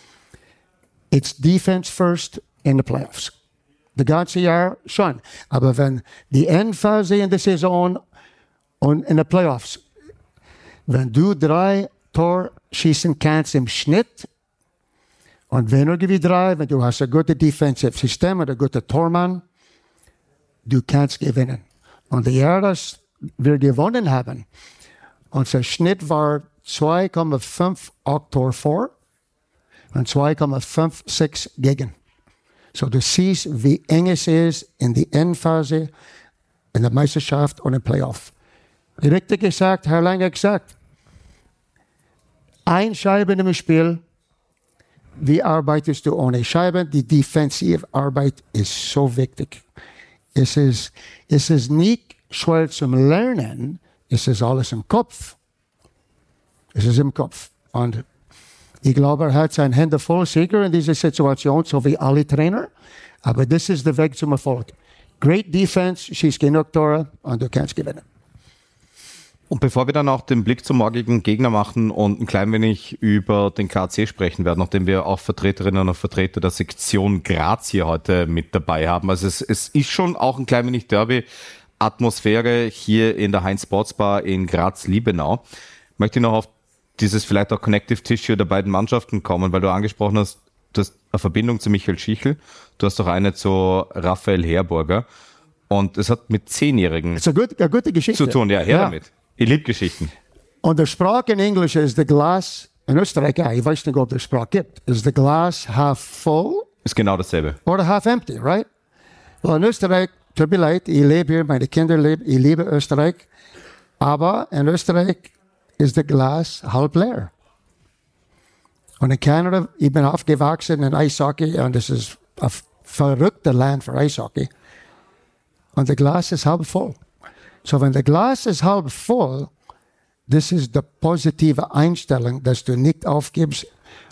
It's defense first in the playoffs. Das ganze Jahr schon. Aber wenn die Endphase in der Saison und in den Playoffs, wenn du 3 Tore schießen kannst im Schnitt und weniger wie 3, wenn du hast ein gutes Defensive-System oder ein guter Tormann, du kannst gewinnen. Und das Jahr, das wir gewonnen haben, unser Schnitt war 2,58 Tore vor und 2,56 gegen. So du siehst, wie eng es ist in die Endphase, in der Meisterschaft und im Playoff. Richtig gesagt, Herr Lange hat gesagt, ein Scheiben im Spiel, wie arbeitest du ohne Scheiben? Die defensive Arbeit ist so wichtig. Es ist nicht schwer zum Lernen, es ist alles im Kopf. Es ist im Kopf. Und ich glaube, er hat seine Hände voll sicher in dieser Situation, so wie alle Trainer. Aber das ist der Weg zum Erfolg. Great Defense, schießt genug Tore und du kannst gewinnen. Und bevor wir dann auch den Blick zum morgigen Gegner machen und ein klein wenig über den KAC sprechen werden, nachdem wir auch Vertreterinnen und Vertreter der Sektion Graz hier heute mit dabei haben. Also es ist schon auch ein klein wenig Derby-Atmosphäre hier in der Heinz Sports Bar in Graz-Liebenau. Möchte ich noch auf dieses vielleicht auch Connective Tissue der beiden Mannschaften kommen, weil du angesprochen hast, du hast eine Verbindung zu Michael Schichel, du hast auch eine zu Raphael Herburger und es hat mit 10-Jährigen Das ist eine gute Geschichte. zu tun. Ja, her damit. Ich liebe Geschichten. Und der Sprache in Englisch ist der Glas, in Österreich, ja, ich weiß nicht, ob der Sprache gibt, ist der Glas half full Ist genau dasselbe. oder half empty, right? Well, in Österreich, tut mir leid, ich lebe hier, meine Kinder leben, ich liebe Österreich, aber in Österreich ist der Glas halb leer. Und in Kanada, ich bin aufgewachsen in Eishockey und es ist ein verrückter Land für Eishockey. Und der Glas ist halb voll. So, wenn der Glas ist halb voll, das ist die positive Einstellung, dass du nicht aufgibst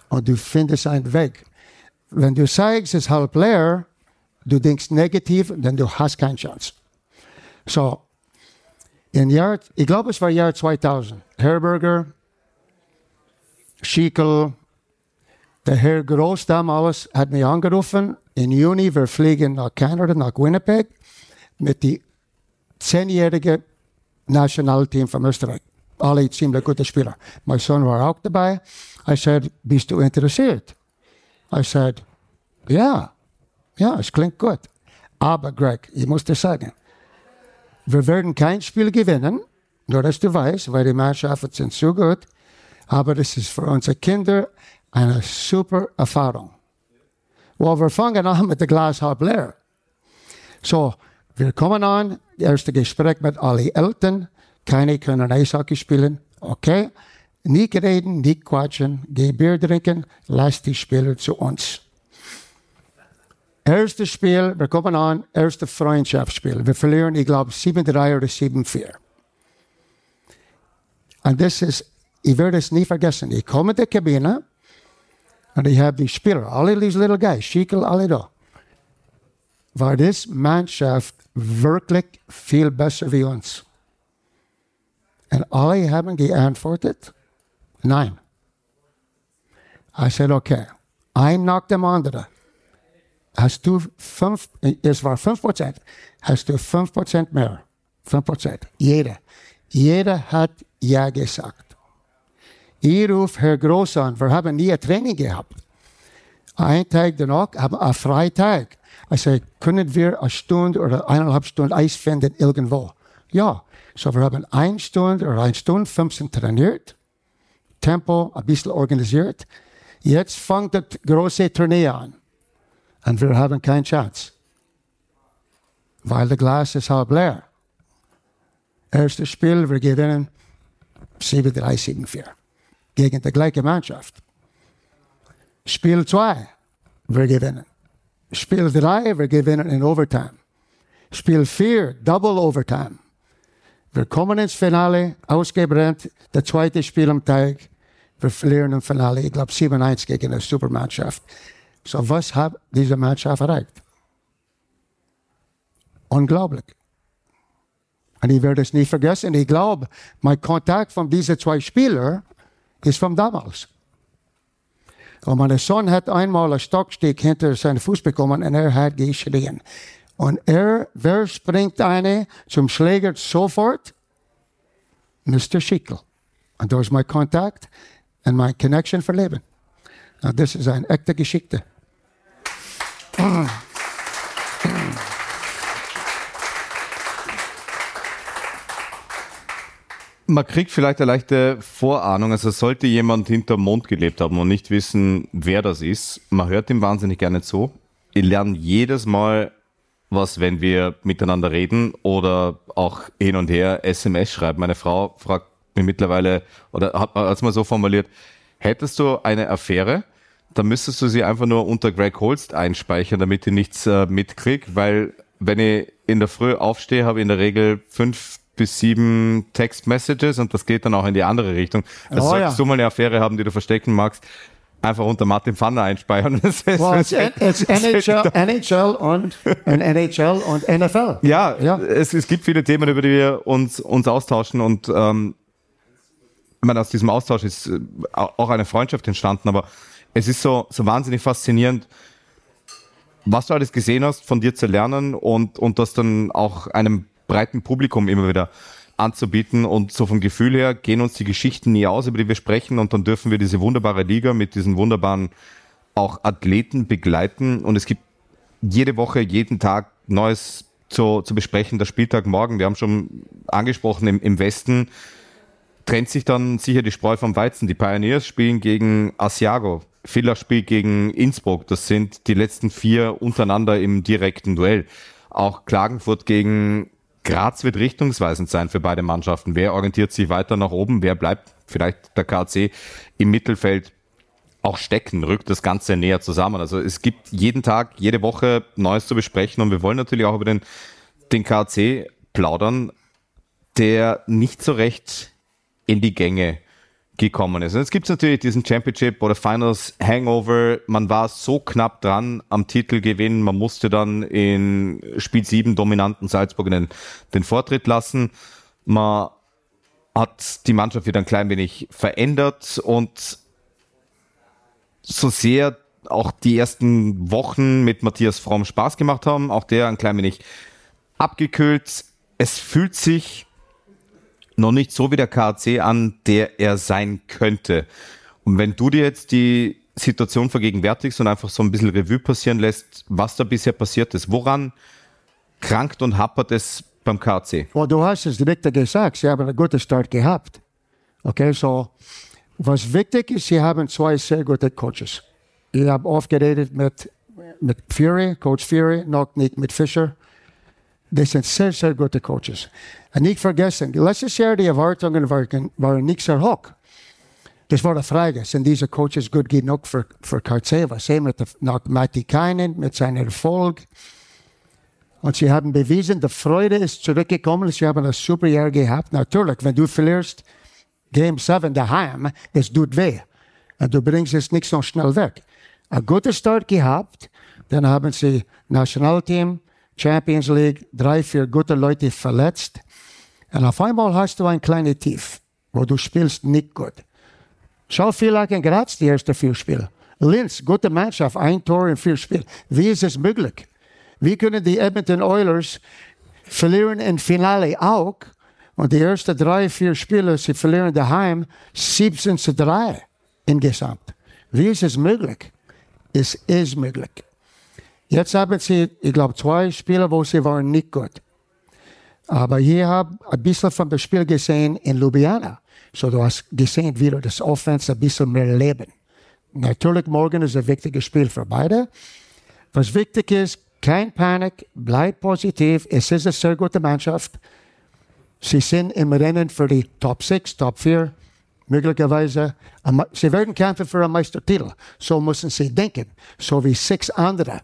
und du findest einen Weg. Wenn du sagst, es ist halb leer, du denkst negativ, dann du hast keine Chance. So, ich glaube, es war Jahr 2000. Herberger, Schickel, der Herr Groß damals hat mich angerufen. Im Juni, wir fliegen nach Kanada, nach Winnipeg, mit dem 10-jährigen Nationalteam von Österreich. Alle ziemlich gute Spieler. Mein Sohn war auch dabei. I said, bist du interessiert? I said, ja, es klingt gut. Aber Greg, ich muss dir sagen, wir werden kein Spiel gewinnen, nur dass du weißt, weil die Mannschaften sind so gut. Aber das ist für unsere Kinder eine super Erfahrung. Well, wir fangen an mit dem Glas halb leer. So, wir kommen an, das erste Gespräch mit allen Eltern. Keine können Eishockey spielen. Okay, nicht reden, nicht quatschen, geh Bier trinken, lass die Spieler zu uns. Erstes Spiel, wir kommen an, erste Freundschaftsspiel. Wir verlieren, ich glaube, 7-3 oder 7-4. Und das ist, ich werde es nie vergessen. Ich komme in die Kabine und ich habe die Spieler, alle diese little guys, Schickel, alle da. War das Mannschaft wirklich viel besser wie uns? Und alle haben geantwortet, nein. I said, okay, ein nach dem anderen. Hast du es war 5%, hast du 5% mehr. 5%. Jeder hat ja gesagt. Ich rufe Herr Groß an, wir haben nie ein Training gehabt. Ein Tag danach, aber ein Freitag. Ich sage, können wir eine Stunde oder 1,5 Stunden Eis finden irgendwo? Ja, so wir haben 1 Stunde oder 1 Stunde 15 trainiert, Tempo ein bisschen organisiert. Jetzt fängt das große Turnier an. Und wir haben keine Chance. Weil das Glas ist halb leer. Erstes Spiel, wir gewinnen 7-3, 7-4. Gegen die gleiche Mannschaft. Spiel 2, wir gewinnen. Spiel 3, wir gewinnen in Overtime. Spiel 4, Double Overtime. Wir kommen ins Finale, ausgebrannt. Das zweite Spiel am Tag, wir verlieren im Finale, ich glaube 7-1 gegen eine Supermannschaft. So, was hat diese Mannschaft erreicht? Unglaublich. Und ich werde es nie vergessen. Ich glaube, mein Kontakt von diesen 2 Spielern ist von damals. Und mein Sohn hat einmal einen Stockstick hinter seinen Fuß bekommen und er hat geschrien. Und wer springt zum Schläger sofort? Mr. Schickel. Und das ist mein Kontakt und mein Connection für Leben. Und das ist eine echte Geschichte. Man kriegt vielleicht eine leichte Vorahnung, also sollte jemand hinterm Mond gelebt haben und nicht wissen, wer das ist, man hört ihm wahnsinnig gerne zu. Ich lerne jedes Mal was, wenn wir miteinander reden oder auch hin und her SMS schreiben. Meine Frau fragt mich mittlerweile, oder hat es mal so formuliert, hättest du eine Affäre, dann müsstest du sie einfach nur unter Greg Holst einspeichern, damit ich nichts mitkriege, weil wenn ich in der Früh aufstehe, habe ich in der Regel 5 bis 7 Text-Messages und das geht dann auch in die andere Richtung. Also solltest du mal eine Affäre haben, die du verstecken magst, einfach unter Martin Pfanner einspeichern. Es NHL und NFL. Ja. Es gibt viele Themen, über die wir uns austauschen und ich meine, aus diesem Austausch ist auch eine Freundschaft entstanden, aber es ist so wahnsinnig faszinierend, was du alles gesehen hast, von dir zu lernen und das dann auch einem breiten Publikum immer wieder anzubieten. Und so vom Gefühl her gehen uns die Geschichten nie aus, über die wir sprechen, und dann dürfen wir diese wunderbare Liga mit diesen wunderbaren auch Athleten begleiten. Und es gibt jede Woche, jeden Tag Neues zu besprechen. Der Spieltag morgen, wir haben schon angesprochen, im Westen trennt sich dann sicher die Spreu vom Weizen. Die Pioneers spielen gegen Asiago. Villach spielt gegen Innsbruck. Das sind die letzten 4 untereinander im direkten Duell. Auch Klagenfurt gegen Graz wird richtungsweisend sein für beide Mannschaften. Wer orientiert sich weiter nach oben? Wer bleibt vielleicht der KAC im Mittelfeld auch stecken? Rückt das Ganze näher zusammen? Also es gibt jeden Tag, jede Woche Neues zu besprechen, und wir wollen natürlich auch über den KAC plaudern, der nicht so recht in die Gänge gekommen ist. Und jetzt gibt es natürlich diesen Championship oder Finals Hangover. Man war so knapp dran am Titelgewinn. Man musste dann in Spiel 7 dominanten Salzburg den Vortritt lassen. Man hat die Mannschaft wieder ein klein wenig verändert und so sehr auch die ersten Wochen mit Matthias Fromm Spaß gemacht haben, auch der ein klein wenig abgekühlt. Es fühlt sich noch nicht so wie der KAC an, der er sein könnte. Und wenn du dir jetzt die Situation vergegenwärtigst und einfach so ein bisschen Revue passieren lässt, was da bisher passiert ist, woran krankt und hapert es beim KAC? Well, du hast es richtig gesagt, sie haben einen guten Start gehabt. Okay, so, was wichtig ist, sie haben 2 sehr gute Coaches. Ich habe aufgeredet mit Fury, Coach Fury, noch nicht mit Fischer. Das sind sehr, sehr gute Coaches. Und nicht vergessen, letztes Jahr die Erwartungen waren nicht sehr hoch. Das war die Frage, sind diese Coaches gut genug für KAC? Was sehen wir nach Matti Kainen mit seinem Erfolg? Und sie haben bewiesen, die Freude ist zurückgekommen. Sie haben ein super Jahr gehabt. Natürlich, wenn du verlierst Game 7 daheim, das tut weh. Und du bringst es nicht so schnell weg. Ein guter Start gehabt, dann haben sie Nationalteam, Champions League, 3-4 gute Leute verletzt. Und auf einmal hast du ein kleines Tief, wo du spielst nicht gut. Schau vielleicht in Graz die ersten 4 Spiele. Linz, gute Mannschaft, 1 Tor in 4 Spielen. Wie ist es möglich? Wie können die Edmonton Oilers verlieren im Finale auch? Und die ersten 3-4 Spiele, sie verlieren daheim 17-3 insgesamt. Wie ist es möglich? Es ist möglich. Jetzt haben sie, ich glaube, 2 Spiele, wo sie waren nicht gut. Aber ich habe ein bisschen von dem Spiel gesehen in Ljubljana. So du hast gesehen, wie das Offense ein bisschen mehr leben. Natürlich, morgen ist ein wichtiges Spiel für beide. Was wichtig ist, kein Panik, bleib positiv. Es ist eine sehr gute Mannschaft. Sie sind im Rennen für die Top 6, Top 4. Möglicherweise, sie werden kämpfen für einen Meistertitel. So müssen sie denken. So wie 6 andere.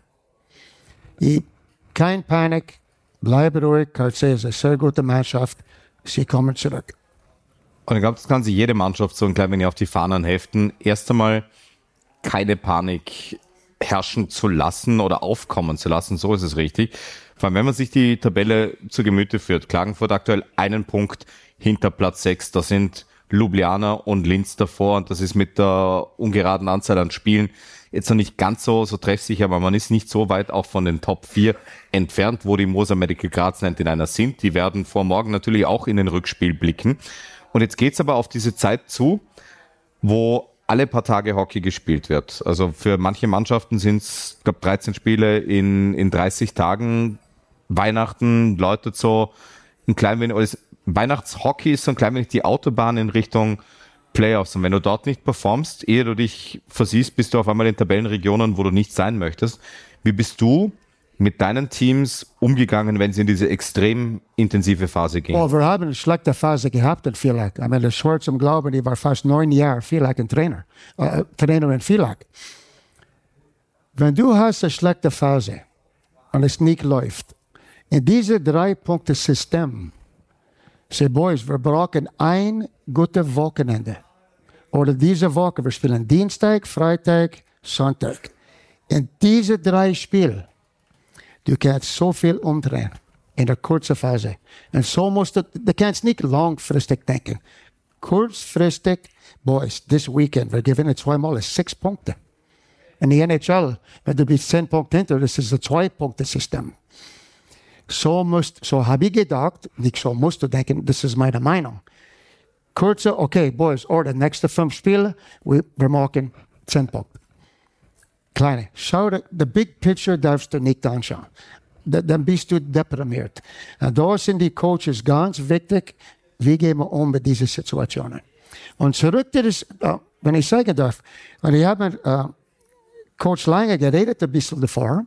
Kein Panik, bleib ruhig. KAC ist eine sehr gute Mannschaft. Sie kommen zurück. Und ich glaube, das kann sich jede Mannschaft so ein klein wenig auf die Fahnen heften. Erst einmal keine Panik herrschen zu lassen oder aufkommen zu lassen. So ist es richtig. Vor allem, wenn man sich die Tabelle zu Gemüte führt. Klagenfurt aktuell 1 Punkt hinter Platz 6. Da sind Ljubljana und Linz davor. Und das ist mit der ungeraden Anzahl an Spielen jetzt noch nicht ganz so treffsicher, aber man ist nicht so weit auch von den Top 4 entfernt, wo die Moser Medical Graz 99er sind. Die werden vor morgen natürlich auch in den Rückspiel blicken. Und jetzt geht's aber auf diese Zeit zu, wo alle paar Tage Hockey gespielt wird. Also für manche Mannschaften sind es, ich glaube, 13 Spiele in 30 Tagen. Weihnachten läutet so ein klein wenig, Weihnachtshockey ist so ein klein wenig die Autobahn in Richtung Playoffs. Und wenn du dort nicht performst, ehe du dich versiehst, bist du auf einmal in Tabellenregionen, wo du nicht sein möchtest. Wie bist du mit deinen Teams umgegangen, wenn sie in diese extrem intensive Phase gingen? Oh, wir haben eine schlechte Phase gehabt in Villach. Ich meine, Schwarz zum Glauben, ich war fast 9 Jahre Villach ein Trainer in Villach. Wenn du hast eine schlechte Phase und es nicht läuft, in diese 3-Punkte-System, say, Boys, wir brauchen ein gutes Wochenende. Oder diese Woche, wir spielen Dienstag, Freitag, Sonntag. In diese 3 Spiele, du kannst so viel umdrehen in der kurzen Phase. Und so musst du kannst nicht langfristig denken. Kurzfristig, Boys, this weekend, wir gewinnen 2-mal 6 Punkte. In der NHL, wenn du bist 10 Punkte hinter, das ist ein 2-Punkte-System. So habe ich gedacht, nicht so musst du denken, das ist meine Meinung. Kurze, okay, Boys, oder nächste 5 Spiele, wir machen 10 Punkte. Kleine, schau, the big picture darfst du nicht anschauen. Dann bist du deprimiert. Und da sind die Coaches ganz wichtig, wie gehen wir um mit diesen Situationen. Und zurück zu das, wenn ich sagen darf, und ich habe mit Coach Lange geredet ein bisschen davor,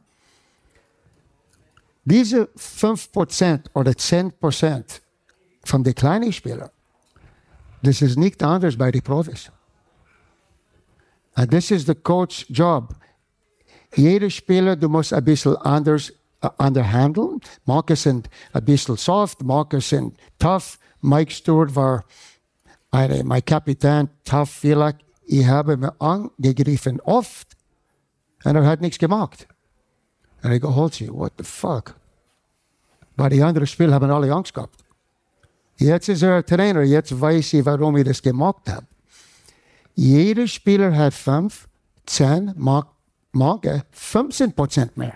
diese 5% oder 10% von den kleinen Spielern, das ist nicht anders bei den Profis. Und das ist der Coach Job. Jeder Spieler, du musst ein bisschen anders handeln. Manche sind ein bisschen soft, manche sind tough. Mike Stewart war mein Kapitän, Taff Villak, ich habe mir angegriffen oft und hat nichts gemacht. Und ich go, Holzi, what the fuck? Weil die anderen Spieler haben alle Angst gehabt. Jetzt ist er Trainer, jetzt weiß ich, warum ich das gemacht habe. Jeder Spieler hat 5, 10, manche 15% mehr.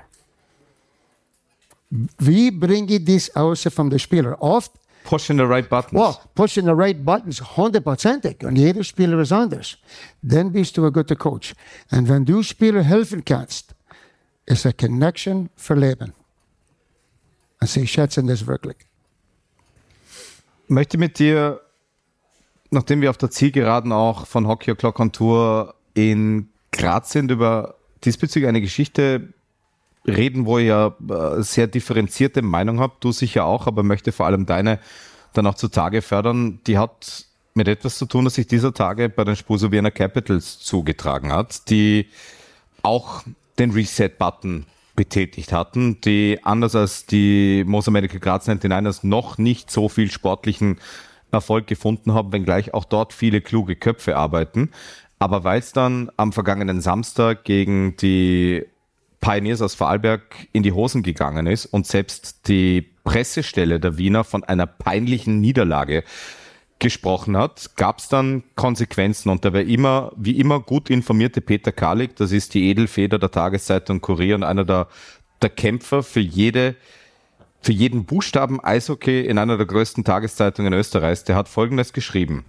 Wie bringe ich das aus von den Spielern? Oft Pushing the right buttons. well, pushing the right buttons 100%. Und jeder Spieler ist anders. Dann bist du ein guter Coach. Und wenn du Spieler helfen kannst, ist eine Connection für Leben. Und sie schätzen das wirklich. Ich möchte mit dir, nachdem wir auf der Zielgeraden auch von Hockey O'Clock on Tour in Graz sind, über diesbezüglich eine Geschichte reden, wo ich ja sehr differenzierte Meinung habe, du sicher auch, aber möchte vor allem deine dann auch zutage fördern. Die hat mit etwas zu tun, das sich dieser Tage bei den Spuso Vienna Capitals zugetragen hat, die auch den Reset-Button betätigt hatten, die anders als die Moser Medical Graz 99ers noch nicht so viel sportlichen Erfolg gefunden haben, wenngleich auch dort viele kluge Köpfe arbeiten. Aber weil es dann am vergangenen Samstag gegen die Pioneers aus Vorarlberg in die Hosen gegangen ist und selbst die Pressestelle der Wiener von einer peinlichen Niederlage gesprochen hat, gab es dann Konsequenzen. Und da war immer, wie immer, gut informierte Peter Karlik, das ist die Edelfeder der Tageszeitung Kurier und einer der Kämpfer für jeden Buchstaben Eishockey in einer der größten Tageszeitungen Österreichs, der hat Folgendes geschrieben.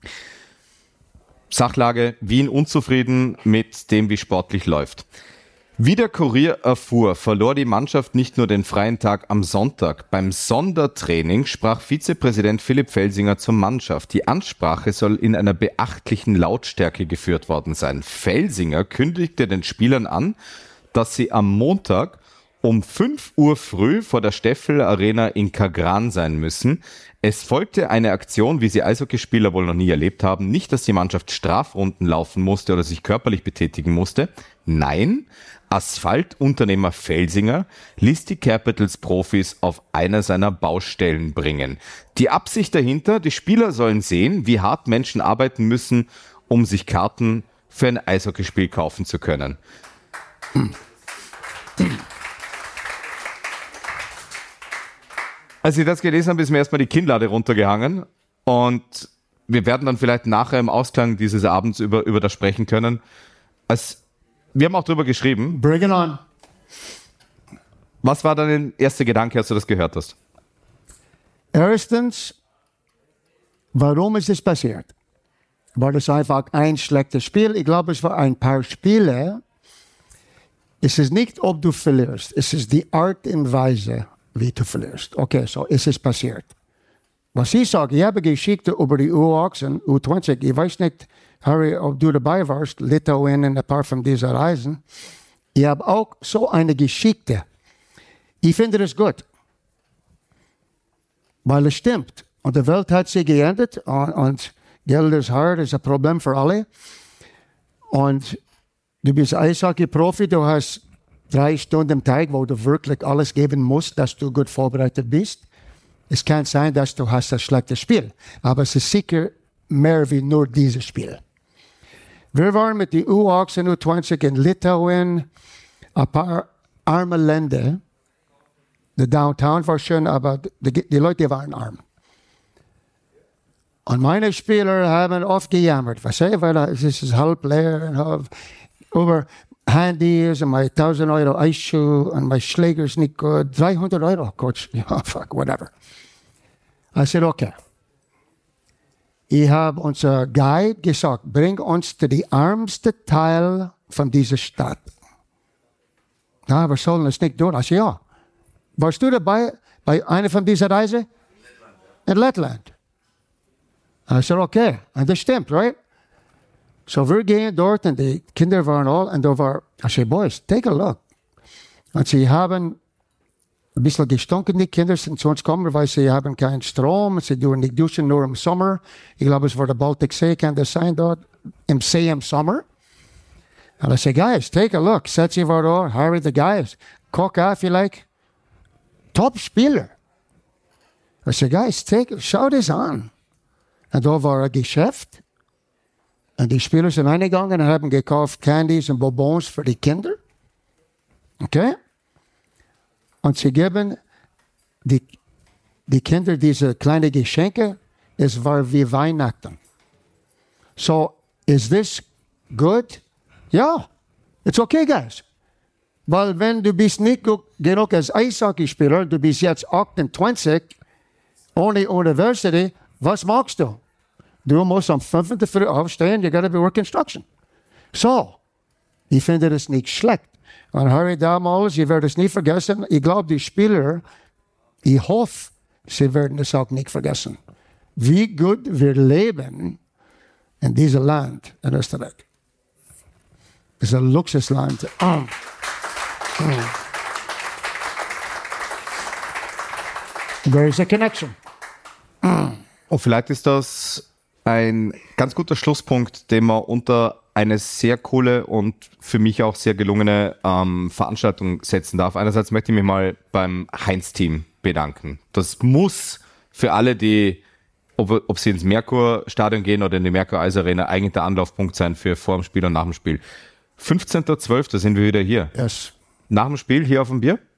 Sachlage: Wien unzufrieden mit dem, wie sportlich läuft. Wie der Kurier erfuhr, verlor die Mannschaft nicht nur den freien Tag am Sonntag. Beim Sondertraining sprach Vizepräsident Philipp Felsinger zur Mannschaft. Die Ansprache soll in einer beachtlichen Lautstärke geführt worden sein. Felsinger kündigte den Spielern an, dass sie am Montag um 5 Uhr früh vor der Steffel Arena in Kagran sein müssen. Es folgte eine Aktion, wie sie Eishockeyspieler wohl noch nie erlebt haben. Nicht, dass die Mannschaft Strafrunden laufen musste oder sich körperlich betätigen musste. Nein, Asphaltunternehmer Felsinger ließ die Capitals-Profis auf einer seiner Baustellen bringen. Die Absicht dahinter: die Spieler sollen sehen, wie hart Menschen arbeiten müssen, um sich Karten für ein Eishockeyspiel kaufen zu können. Als ich das gelesen habe, ist mir erstmal die Kinnlade runtergehangen und wir werden dann vielleicht nachher im Ausklang dieses Abends über das sprechen können. Wir haben auch drüber geschrieben. Bring it on. Was war dein erster Gedanke, als du das gehört hast? Erstens, warum ist es passiert? War das einfach ein schlechtes Spiel? Ich glaube, es war ein paar Spiele. Es ist nicht, ob du verlierst. Es ist die Art und Weise, wie du verlierst. Okay, so ist es passiert. Was ich sage, ich habe Geschichte über die U18, U20. Ich weiß nicht, Harry, ob du dabei warst, Litauen und ein paar von diesen Reisen. Ich habe auch so eine Geschichte. Ich finde das gut. Weil es stimmt. Und die Welt hat sich geändert und Geld ist hart, ist ein Problem für alle. Und du bist Eishockey-Profi, du hast 3 Stunden am Tag, wo du wirklich alles geben musst, dass du gut vorbereitet bist. Es kann sein, dass du hast ein schlechtes Spiel, aber es ist sicher mehr wie nur dieses Spiel. Wir waren mit der U18, U20 in Litauen, ein paar arme Länder. Der Downtown war schön, aber die Leute waren arm. Und meine Spieler haben oft gejammert, weil es ist halb leer und über Handys und mein 1000 Euro Eisschuh und mein Schläger ist nicht gut. 300 Euro, Coach. Ja, fuck, whatever. I said, okay. Ich habe unser Guide gesagt, bring uns zu dem ärmsten Teil von dieser Stadt. Na, wir sollen es nicht tun. Ich said, ja. Warst du dabei bei einer von diesen Reisen? In Lettland. I said, okay. Und das stimmt, right? So wir gehen dort und die Kinder waren all, und da war, I said, boys, take a look. Und sie haben ein bisschen gestunken, die Kinder sind zu uns gekommen, weil sie haben keinen Strom, sie tun nicht duschen, nur im Sommer. Ich glaube, es war der Baltic See, kann das sein dort, im See im Sommer. Und I said, guys, take a look. Setzi war da, Harry the guys. Koka vielleicht. Top-Spieler. I said, guys, schau das an. Und da war ein Geschäft. Und die Spieler sind reingegangen und haben gekauft Candies und Bonbons für die Kinder. Okay? Und sie geben die Kinder diese kleinen Geschenke. Es war wie Weihnachten. So, is this good? Ja, it's okay, guys. Weil wenn du bist nicht genug als Eishockeyspieler, du bist jetzt 28, ohne University, was machst du? Du musst am 5. Uhr früh aufstehen, you gotta be work construction. So, ich finde das nicht schlecht. Und Harry damals, ich werde es nie vergessen, ich glaube, die Spieler, ich hoffe, sie werden es auch nicht vergessen. Wie gut wir leben in diesem Land, in Österreich. Es ist ein Luxusland. There is a connection. Und vielleicht ist das ein ganz guter Schlusspunkt, den man unter eine sehr coole und für mich auch sehr gelungene Veranstaltung setzen darf. Einerseits möchte ich mich mal beim Heinz-Team bedanken. Das muss für alle, die, ob sie ins Merkur-Stadion gehen oder in die Merkur-Eis-Arena, eigentlich der Anlaufpunkt sein für vor dem Spiel und nach dem Spiel. 15.12. sind wir wieder hier. Yes. Nach dem Spiel hier auf dem Bier?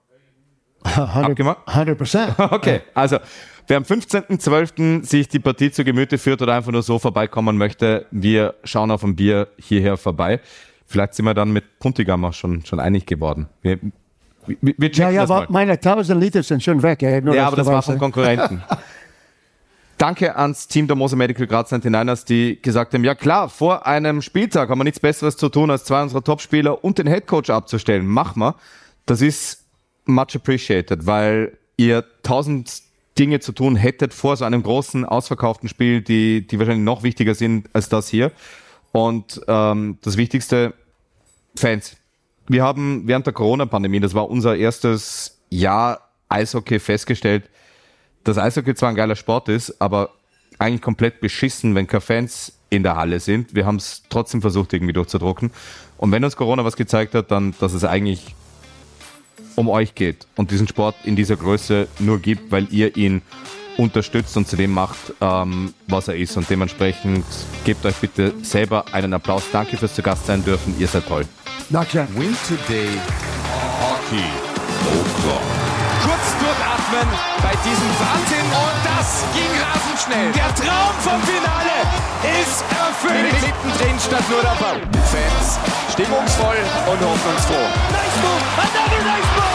100%. Okay, also wer am 15.12. sich die Partie zu Gemüte führt oder einfach nur so vorbeikommen möchte, wir schauen auf ein Bier hierher vorbei. Vielleicht sind wir dann mit Puntigam auch schon einig geworden. Wir checken das mal. Meine 1000 Liter sind schon weg. Ja, aber das war vom Konkurrenten. Danke ans Team der Moser Medical Graz 99ers, die gesagt haben, ja klar, vor einem Spieltag haben wir nichts Besseres zu tun, als 2 unserer Topspieler und den Headcoach abzustellen. Machen wir. Das ist much appreciated, weil ihr 1000 Dinge zu tun hättet vor so einem großen, ausverkauften Spiel, die wahrscheinlich noch wichtiger sind als das hier. Und das Wichtigste, Fans. Wir haben während der Corona-Pandemie, das war unser erstes Jahr Eishockey, festgestellt, dass Eishockey zwar ein geiler Sport ist, aber eigentlich komplett beschissen, wenn keine Fans in der Halle sind. Wir haben es trotzdem versucht, irgendwie durchzudrucken. Und wenn uns Corona was gezeigt hat, dann, dass es eigentlich um euch geht und diesen Sport in dieser Größe nur gibt, weil ihr ihn unterstützt und zu dem macht, was er ist. Und dementsprechend gebt euch bitte selber einen Applaus. Danke fürs zu Gast sein dürfen. Ihr seid toll. Danke. Win Today Hockey O'Clock. Kurz durchatmen bei diesem Wahnsinn und das ging rasend schnell. Der Traum vom Finale ist erfüllt. Mittendrin statt nur dabei. Fans stimmungsvoll und hoffnungsfroh. Nice move, another nice move.